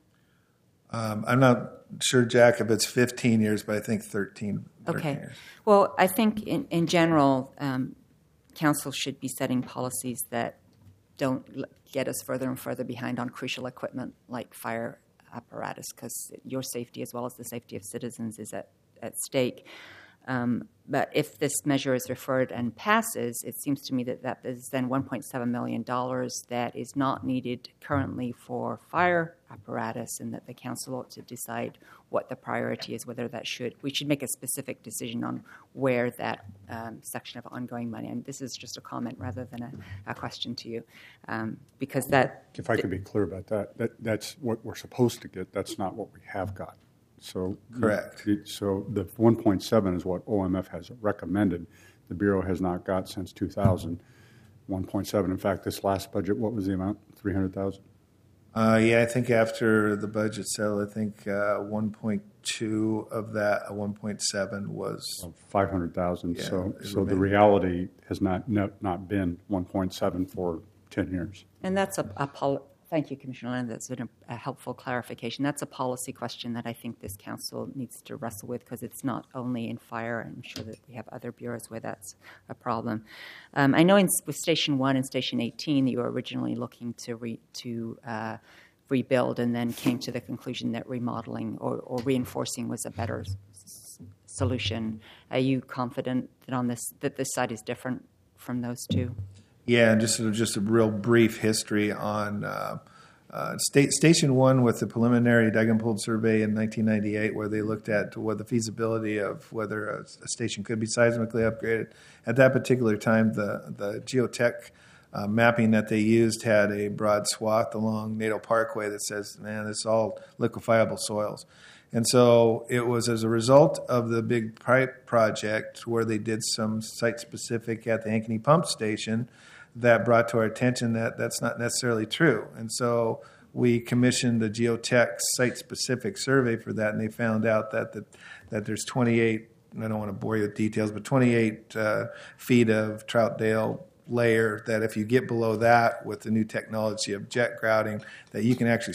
S6: Um, I'm not sure, Jack, if it's fifteen years, but I think thirteen, thirteen
S10: Okay.
S6: years.
S10: Well, I think in, in general, um, council should be setting policies that don't l- get us further and further behind on crucial equipment like fire apparatus, because your safety as well as the safety of citizens is at, at stake. Um, but if this measure is referred and passes, it seems to me that that is then one point seven million dollars that is not needed currently for fire apparatus, and that the council ought to decide what the priority is, whether that should, we should make a specific decision on where that um, section of ongoing money, and this is just a comment rather than a, a question to you, um, because that...
S4: If I could be clear about that, that, that's what we're supposed to get. That's not what we have got. So
S6: Correct.
S4: it- So the one point seven is what O M F has recommended. The Bureau has not got since two thousand. one point seven. In fact, this last budget, what was the amount? three hundred thousand?
S6: Uh, yeah, I think after the budget sale, I think uh, one point two of that, uh, one point seven was.
S4: five hundred thousand.
S6: Yeah,
S4: So,
S6: it
S4: so the
S6: remained.
S4: reality has not, not not been one point seven for ten years.
S10: And that's a, a pol- thank you, Commissioner Land. That's been a, a helpful clarification. That's a policy question that I think this council needs to wrestle with, because it's not only in fire. I'm sure that we have other bureaus where that's a problem. Um, I know in, with Station One and Station eighteen, you were originally looking to re, to uh, rebuild, and then came to the conclusion that remodeling or, or reinforcing was a better s- solution. Are you confident that on this that this site is different from those two?
S6: Yeah, and just just a real brief history on uh, uh, state, Station One with the preliminary Degenpold survey in nineteen ninety-eight, where they looked at what the feasibility of whether a, a station could be seismically upgraded. At that particular time, the the geotech uh, mapping that they used had a broad swath along Nato Parkway that says, "Man, it's all liquefiable soils." And so it was as a result of the big pipe project where they did some site-specific at the Ankeny Pump Station that brought to our attention that that's not necessarily true. And so we commissioned a geotech site-specific survey for that, and they found out that the, that there's twenty-eight, and I don't want to bore you with details, but twenty-eight uh, feet of Troutdale layer that if you get below that with the new technology of jet grouting, that you can actually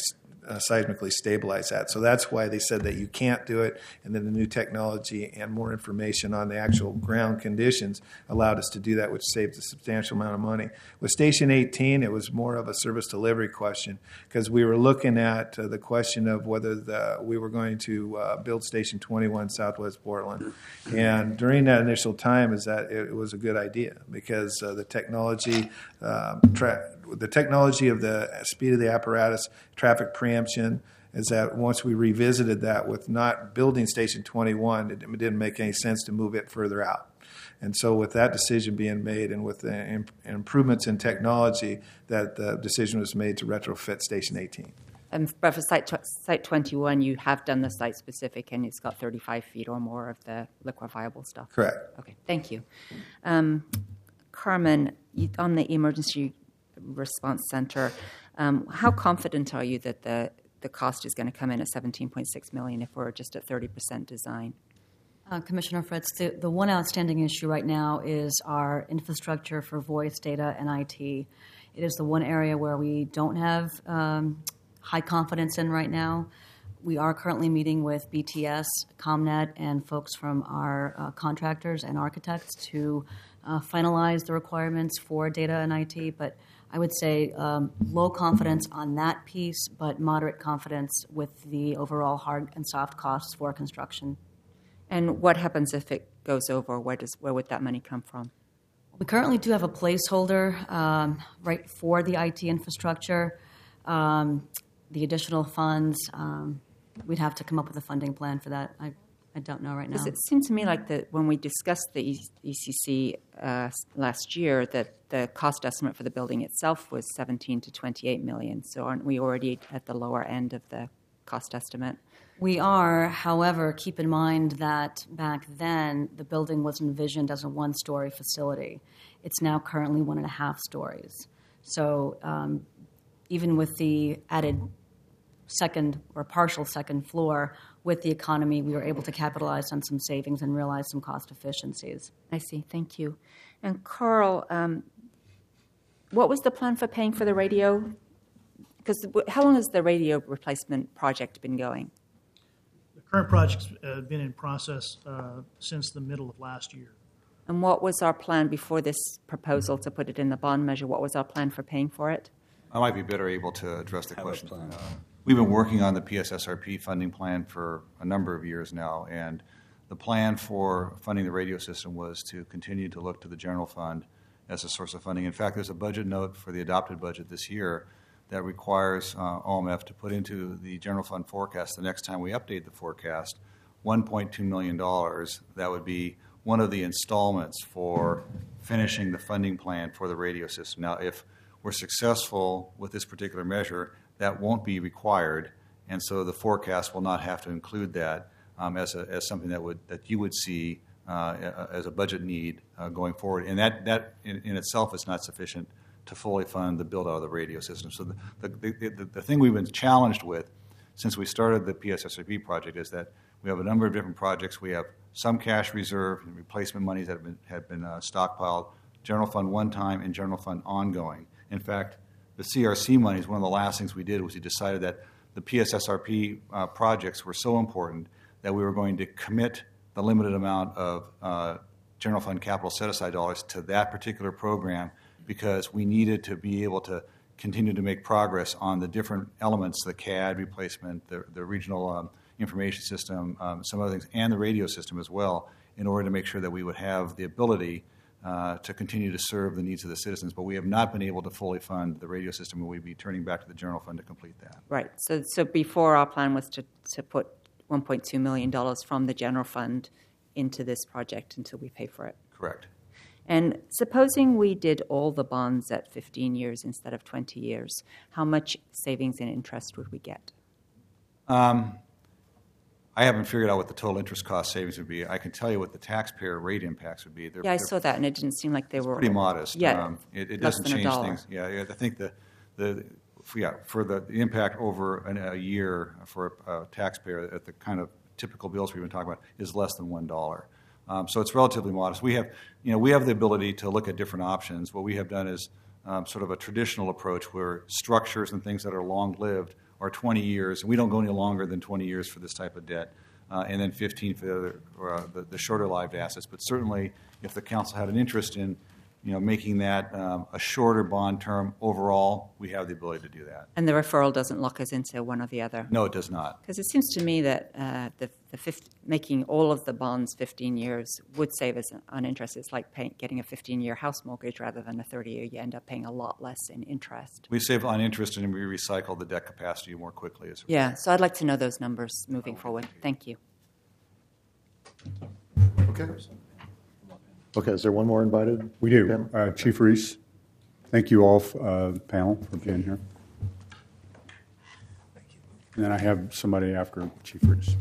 S6: uh, seismically stabilize that. So that's why they said that you can't do it, and then the new technology and more information on the actual ground conditions allowed us to do that, which saved a substantial amount of money. With Station eighteen, it was more of a service delivery question, because we were looking at uh, the question of whether the, we were going to uh, build Station twenty-one Southwest Portland. And during that initial time is that it, it was a good idea, because uh, the technology, um, tra- the technology of the speed of the apparatus, traffic preemption, is that once we revisited that with not building Station twenty-one, it, it didn't make any sense to move it further out. And so with that decision being made and with the imp- improvements in technology, that the decision was made to retrofit Station eighteen.
S10: And but for site, tw- site twenty-one, you have done the site-specific, and it's got thirty-five feet or more of the liquefiable stuff.
S6: Correct.
S10: Okay, thank you. Um, Carmen, you, on the Emergency Response Center, um, how confident are you that the, the cost is going to come in at seventeen point six million dollars if we're just at thirty percent design?
S7: Uh, Commissioner Fritz, the, the one outstanding issue right now is our infrastructure for voice, data, and I T. It is the one area where we don't have um, high confidence in right now. We are currently meeting with B T S, ComNet, and folks from our uh, contractors and architects to uh, finalize the requirements for data and I T. But I would say um, low confidence on that piece, but moderate confidence with the overall hard and soft costs for construction.
S10: And what happens if it goes over? Where does where would that money come from?
S7: We currently do have a placeholder um, right for the I T infrastructure. Um, the additional funds, um, we'd have to come up with a funding plan for that. I, I don't know right now.
S10: Because it seemed to me like that when we discussed the E C C uh, last year, that the cost estimate for the building itself was seventeen to twenty-eight million. So aren't we already at the lower end of the cost estimate?
S7: We are, however, keep in mind that back then the building was envisioned as a one-story facility. It's now currently one and a half stories. So um, even with the added second or partial second floor, with the economy, we were able to capitalize on some savings and realize some cost efficiencies.
S10: I see. Thank you. And Carl, um, what was the plan for paying for the radio? Because how long has the radio replacement project been going?
S8: The current project's uh, been in process uh, since the middle of last year.
S10: And what was our plan before this proposal to put it in the bond measure? What was our plan for paying for it?
S9: I might be better able to address the question. Uh, we've been working on the P S S R P funding plan for a number of years now, and the plan for funding the radio system was to continue to look to the general fund as a source of funding. In fact, there's a budget note for the adopted budget this year that requires uh, O M F to put into the general fund forecast the next time we update the forecast one point two million dollars. That would be one of the installments for finishing the funding plan for the radio system. Now, if we're successful with this particular measure, that won't be required, and so the forecast will not have to include that um, as, a, as something that would that you would see uh, as a budget need uh, going forward. And that, that in, in itself is not sufficient to fully fund the build-out of the radio system. So the, the, the, the thing we've been challenged with since we started the P S S R P project is that we have a number of different projects. We have some cash reserve and replacement monies that have been, have been uh, stockpiled, general fund one-time and general fund ongoing. In fact, the C R C monies, one of the last things we did was we decided that the P S S R P uh, projects were so important that we were going to commit the limited amount of uh, general fund capital set-aside dollars to that particular program because we needed to be able to continue to make progress on the different elements, the C A D replacement, the, the regional um, information system, um, some other things, and the radio system as well, in order to make sure that we would have the ability uh, to continue to serve the needs of the citizens. But we have not been able to fully fund the radio system, and we'd be turning back to the general fund to complete that.
S10: Right. So, so before our plan was to, to put one point two million dollars from the general fund into this project until we pay for it.
S9: Correct.
S10: And supposing we did all the bonds at fifteen years instead of twenty years, how much savings in interest would we get?
S9: Um, I haven't figured out what the total interest cost savings would be. I can tell you what the taxpayer rate impacts would be. They're,
S10: yeah, I
S9: they're
S10: saw that, and it didn't seem like they were
S9: pretty modest.
S10: Yeah,
S9: um, it, it
S10: less
S9: doesn't
S10: than a
S9: change
S10: dollar.
S9: things. Yeah, yeah, I think the the yeah for the, the impact over an, a year for a, a taxpayer at the kind of typical bills we've been talking about is less than one dollar. Um, so it's relatively modest. We have, you know, we have the ability to look at different options. What we have done is um, sort of a traditional approach where structures and things that are long-lived or twenty years, and we don't go any longer than twenty years for this type of debt, uh, and then fifteen for the other, or, uh, the, the shorter-lived assets. But certainly, if the council had an interest in, you know, making that um, a shorter bond term overall, we have the ability to do that.
S10: And the referral doesn't lock us into one or the other?
S9: No, it does not.
S10: Because it seems to me that uh, the, the fifty, making all of the bonds fifteen years would save us on interest. It's like paying, getting a fifteen-year house mortgage rather than a thirty-year. You end up paying a lot less in interest.
S9: We save on interest and we recycle the debt capacity more quickly. As
S10: Yeah, so I'd like to know those numbers moving forward. Thank you.
S5: Okay. Okay, is there one more invited?
S4: We do.
S5: Pam?
S4: Uh, Chief Reese, thank you all, uh, panel, for being here. And then I have somebody after Chief Reese.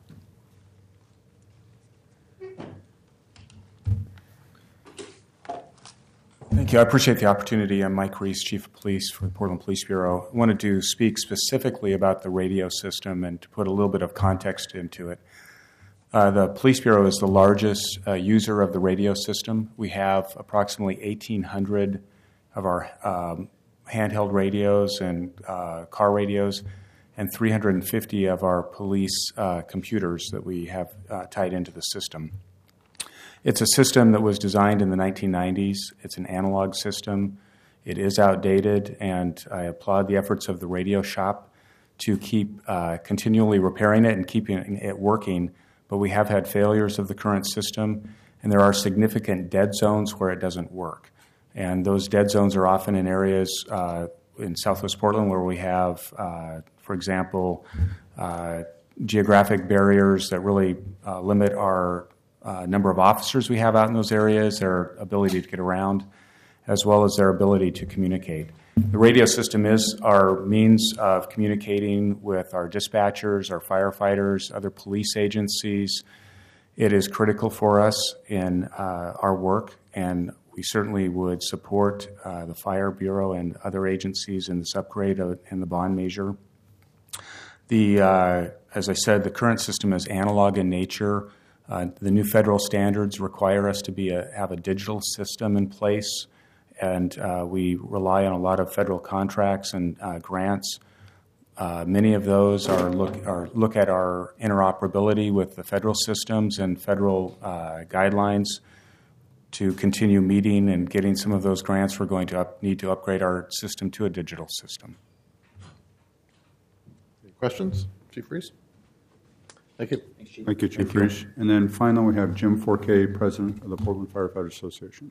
S11: Thank you. I appreciate the opportunity. I'm Mike Reese, Chief of Police for the Portland Police Bureau. I wanted to speak specifically about the radio system and to put a little bit of context into it. Uh, the Police Bureau is the largest uh, user of the radio system. We have approximately eighteen hundred of our um, handheld radios and uh, car radios, and three hundred fifty of our police uh, computers that we have uh, tied into the system. It's a system that was designed in the nineteen nineties. It's an analog system. It is outdated, and I applaud the efforts of the radio shop to keep uh, continually repairing it and keeping it working. But we have had failures of the current system, and there are significant dead zones where it doesn't work. And those dead zones are often in areas uh, in Southwest Portland where we have, uh, for example, uh, geographic barriers that really uh, limit our uh, number of officers we have out in those areas, their ability to get around, as well as their ability to communicate. The radio system is our means of communicating with our dispatchers, our firefighters, other police agencies. It is critical for us in uh, our work, and we certainly would support uh, the Fire Bureau and other agencies in this upgrade of, in the bond measure. The, uh, as I said, the current system is analog in nature. Uh, the new federal standards require us to be a, have a digital system in place, and uh, we rely on a lot of federal contracts and uh, grants. Uh, many of those are look, are look at our interoperability with the federal systems and federal uh, guidelines. To continue meeting and getting some of those grants, we're going to up, need to upgrade our system to a digital system.
S5: Any questions? Chief Reese? Thank you.
S4: Thank you, Chief Reese. And then finally, we have Jim Forquet, President of the Portland Firefighters Association.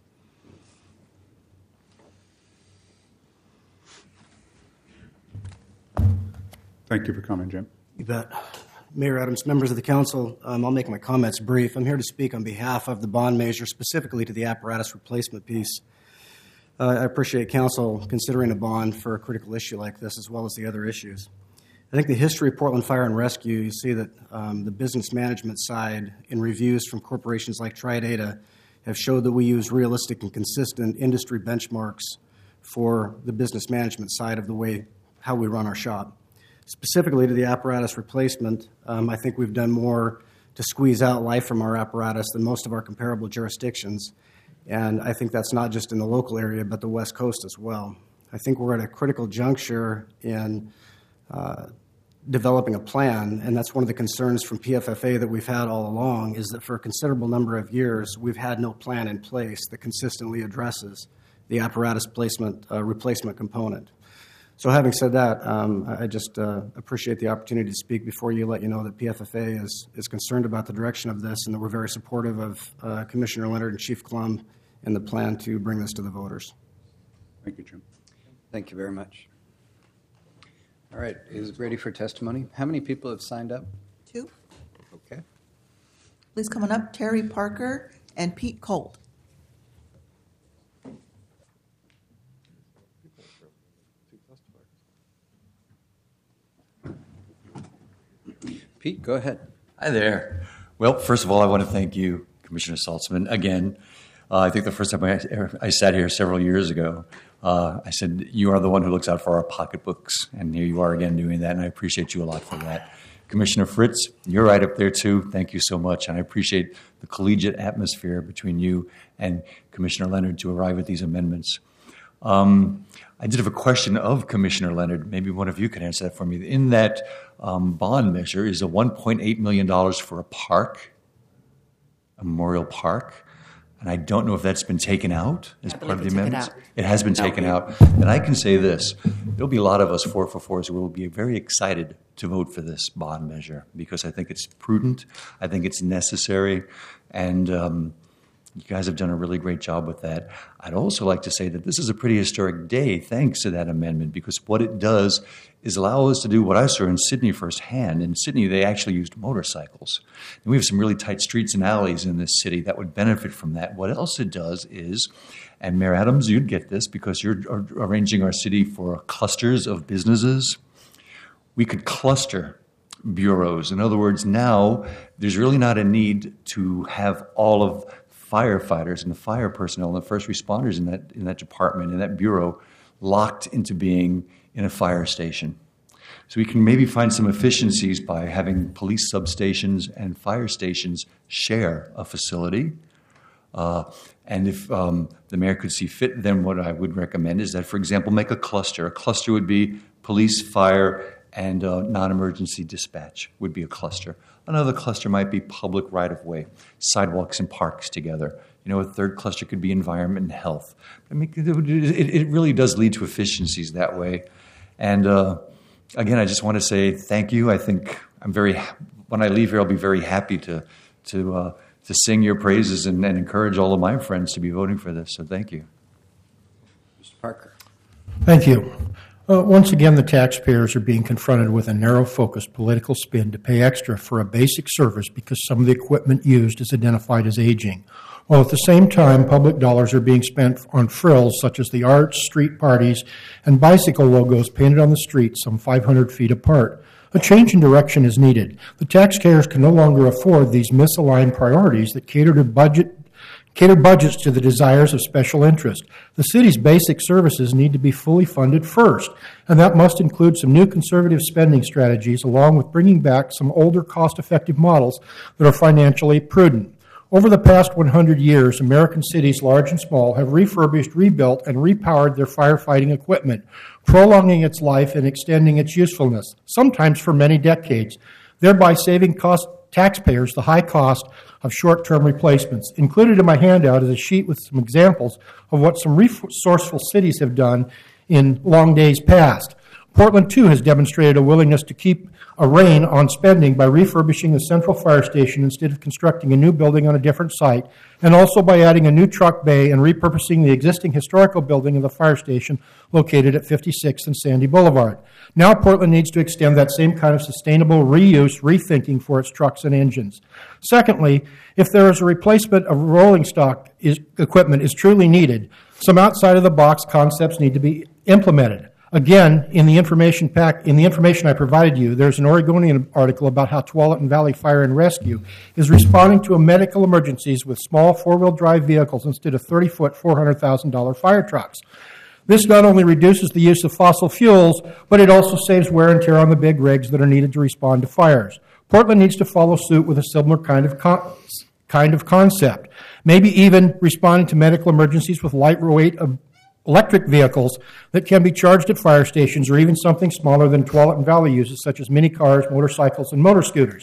S4: Thank you for coming, Jim.
S12: You bet. Mayor Adams, members of the council, um, I'll make my comments brief. I'm here to speak on behalf of the bond measure, specifically to the apparatus replacement piece. Uh, I appreciate council considering a bond for a critical issue like this, as well as the other issues. I think the history of Portland Fire and Rescue, you see that um, the business management side in reviews from corporations like Tridata have showed that we use realistic and consistent industry benchmarks for the business management side of the way how we run our shop. Specifically to the apparatus replacement, um, I think we've done more to squeeze out life from our apparatus than most of our comparable jurisdictions. And I think that's not just in the local area, but the West Coast as well. I think we're at a critical juncture in uh, developing a plan, and that's one of the concerns from P F F A that we've had all along, is that for a considerable number of years, we've had no plan in place that consistently addresses the apparatus placement, uh, replacement component. So having said that, um, I just uh, appreciate the opportunity to speak before you, let you know that P F F A is, is concerned about the direction of this and that we're very supportive of uh, Commissioner Leonard and Chief Klum and the plan to bring this to the voters.
S4: Thank you, Jim.
S2: Thank you very much. All right, is it ready for testimony? How many people have signed up?
S3: Two.
S2: Okay.
S3: Please come on up, Terry Parker and Pete Colt.
S2: Pete, go ahead.
S13: Hi there. Well, first of all, I want to thank you, Commissioner Saltzman. Again, uh, I think the first time I, I sat here several years ago, uh, I said, you are the one who looks out for our pocketbooks. And here you are again doing that, and I appreciate you a lot for that. Commissioner Fritz, you're right up there too. Thank you so much. And I appreciate the collegiate atmosphere between you and Commissioner Leonard to arrive at these amendments. Um, I did have a question of Commissioner Leonard. Maybe one of you can answer that for me. In that um, bond measure is a one point eight million dollars for a park, a memorial park. And I don't know if that's been taken out as
S10: I
S13: part of the
S10: believe they took it
S13: amendments.
S10: out.
S13: It has been taken out. And I can say this, there'll be a lot of us four for fours who will be very excited to vote for this bond measure because I think it's prudent, I think it's necessary, and um, you guys have done a really great job with that. I'd also like to say that this is a pretty historic day thanks to that amendment because what it does is allow us to do what I saw in Sydney firsthand. In Sydney, they actually used motorcycles. And we have some really tight streets and alleys in this city that would benefit from that. What else it does is, and Mayor Adams, you'd get this because you're arranging our city for clusters of businesses. We could cluster bureaus. In other words, now there's really not a need to have all of firefighters and the fire personnel and the first responders in that in that department, in that bureau, locked into being in a fire station. So we can maybe find some efficiencies by having police substations and fire stations share a facility. Uh, and if um, the mayor could see fit, then what I would recommend is that, for example, make a cluster. A cluster would be police, fire, and uh, non-emergency dispatch would be a cluster. Another cluster might be public right-of-way, sidewalks and parks together. You know, a third cluster could be environment and health. I mean, it, it really does lead to efficiencies that way. And uh, again, I just want to say thank you. I think I'm very, when I leave here, I'll be very happy to to uh, to sing your praises and, and encourage all of my friends to be voting for this. So thank you.
S2: Mister Parker.
S14: Thank you. Uh, once again, the taxpayers are being confronted with a narrow-focused political spin to pay extra for a basic service because some of the equipment used is identified as aging, while at the same time, public dollars are being spent on frills such as the arts, street parties, and bicycle logos painted on the street some five hundred feet apart. A change in direction is needed. The taxpayers can no longer afford these misaligned priorities that cater to budget cater budgets to the desires of special interest. The city's basic services need to be fully funded first, and that must include some new conservative spending strategies along with bringing back some older cost-effective models that are financially prudent. Over the past one hundred years, American cities, large and small, have refurbished, rebuilt, and repowered their firefighting equipment, prolonging its life and extending its usefulness, sometimes for many decades, thereby saving cost taxpayers the high cost of short-term replacements. Included in my handout is a sheet with some examples of what some resourceful cities have done in long days past. Portland, too, has demonstrated a willingness to keep a rein on spending by refurbishing the central fire station instead of constructing a new building on a different site, and also by adding a new truck bay and repurposing the existing historical building of the fire station located at fifty-sixth and Sandy Boulevard. Now Portland needs to extend that same kind of sustainable reuse, rethinking for its trucks and engines. Secondly, if there is a replacement of rolling stock is, equipment is truly needed, some outside-of-the-box concepts need to be implemented. Again, in the information pack, in the information I provided you, there's an Oregonian article about how Tualatin Valley Fire and Rescue is responding to medical emergencies with small four-wheel drive vehicles instead of thirty-foot, four hundred thousand dollars fire trucks. This not only reduces the use of fossil fuels, but it also saves wear and tear on the big rigs that are needed to respond to fires. Portland needs to follow suit with a similar kind of con- kind of concept, maybe even responding to medical emergencies with lightweight uh, electric vehicles that can be charged at fire stations, or even something smaller than Tualatin Valley uses, such as mini cars, motorcycles, and motor scooters.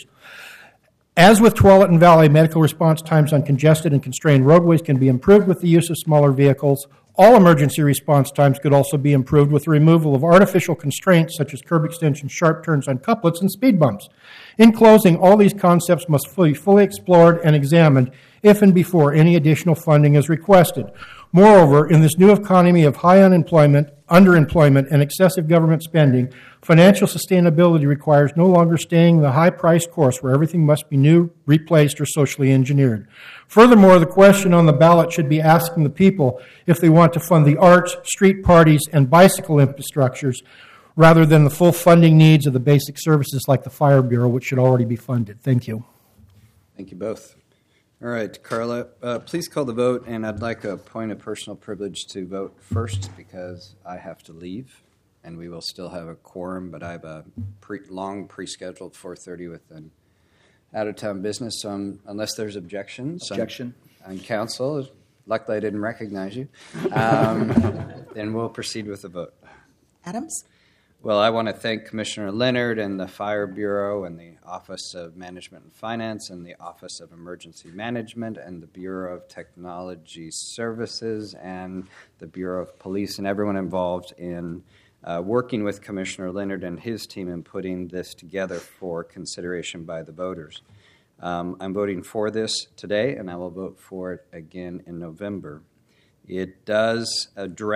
S14: As with Tualatin Valley, medical response times on congested and constrained roadways can be improved with the use of smaller vehicles. All emergency response times could also be improved with the removal of artificial constraints such as curb extensions, sharp turns on couplets, and speed bumps. In closing, all these concepts must be fully explored and examined if and before any additional funding is requested. Moreover, in this new economy of high unemployment, underemployment, and excessive government spending, financial sustainability requires no longer staying the high-priced course where everything must be new, replaced, or socially engineered. Furthermore, the question on the ballot should be asking the people if they want to fund the arts, street parties, and bicycle infrastructures rather than the full funding needs of the basic services like the Fire Bureau, which should already be funded. Thank you.
S2: Thank you both. All right, Carla, uh, please call the vote, and I'd like a point of personal privilege to vote first because I have to leave, and we will still have a quorum, but I have a pre- long pre-scheduled four thirty with an out-of-town business, so um, unless there's objections
S1: Objection.
S2: on, on council, Luckily, I didn't recognize you. Um, then we'll proceed with the vote.
S3: Adams?
S2: Well, I want to thank Commissioner Leonard and the Fire Bureau and the Office of Management and Finance and the Office of Emergency Management and the Bureau of Technology Services and the Bureau of Police and everyone involved in uh, working with Commissioner Leonard and his team in putting this together for consideration by the voters. Um, I'm voting for this today, and I will vote for it again in November. It does address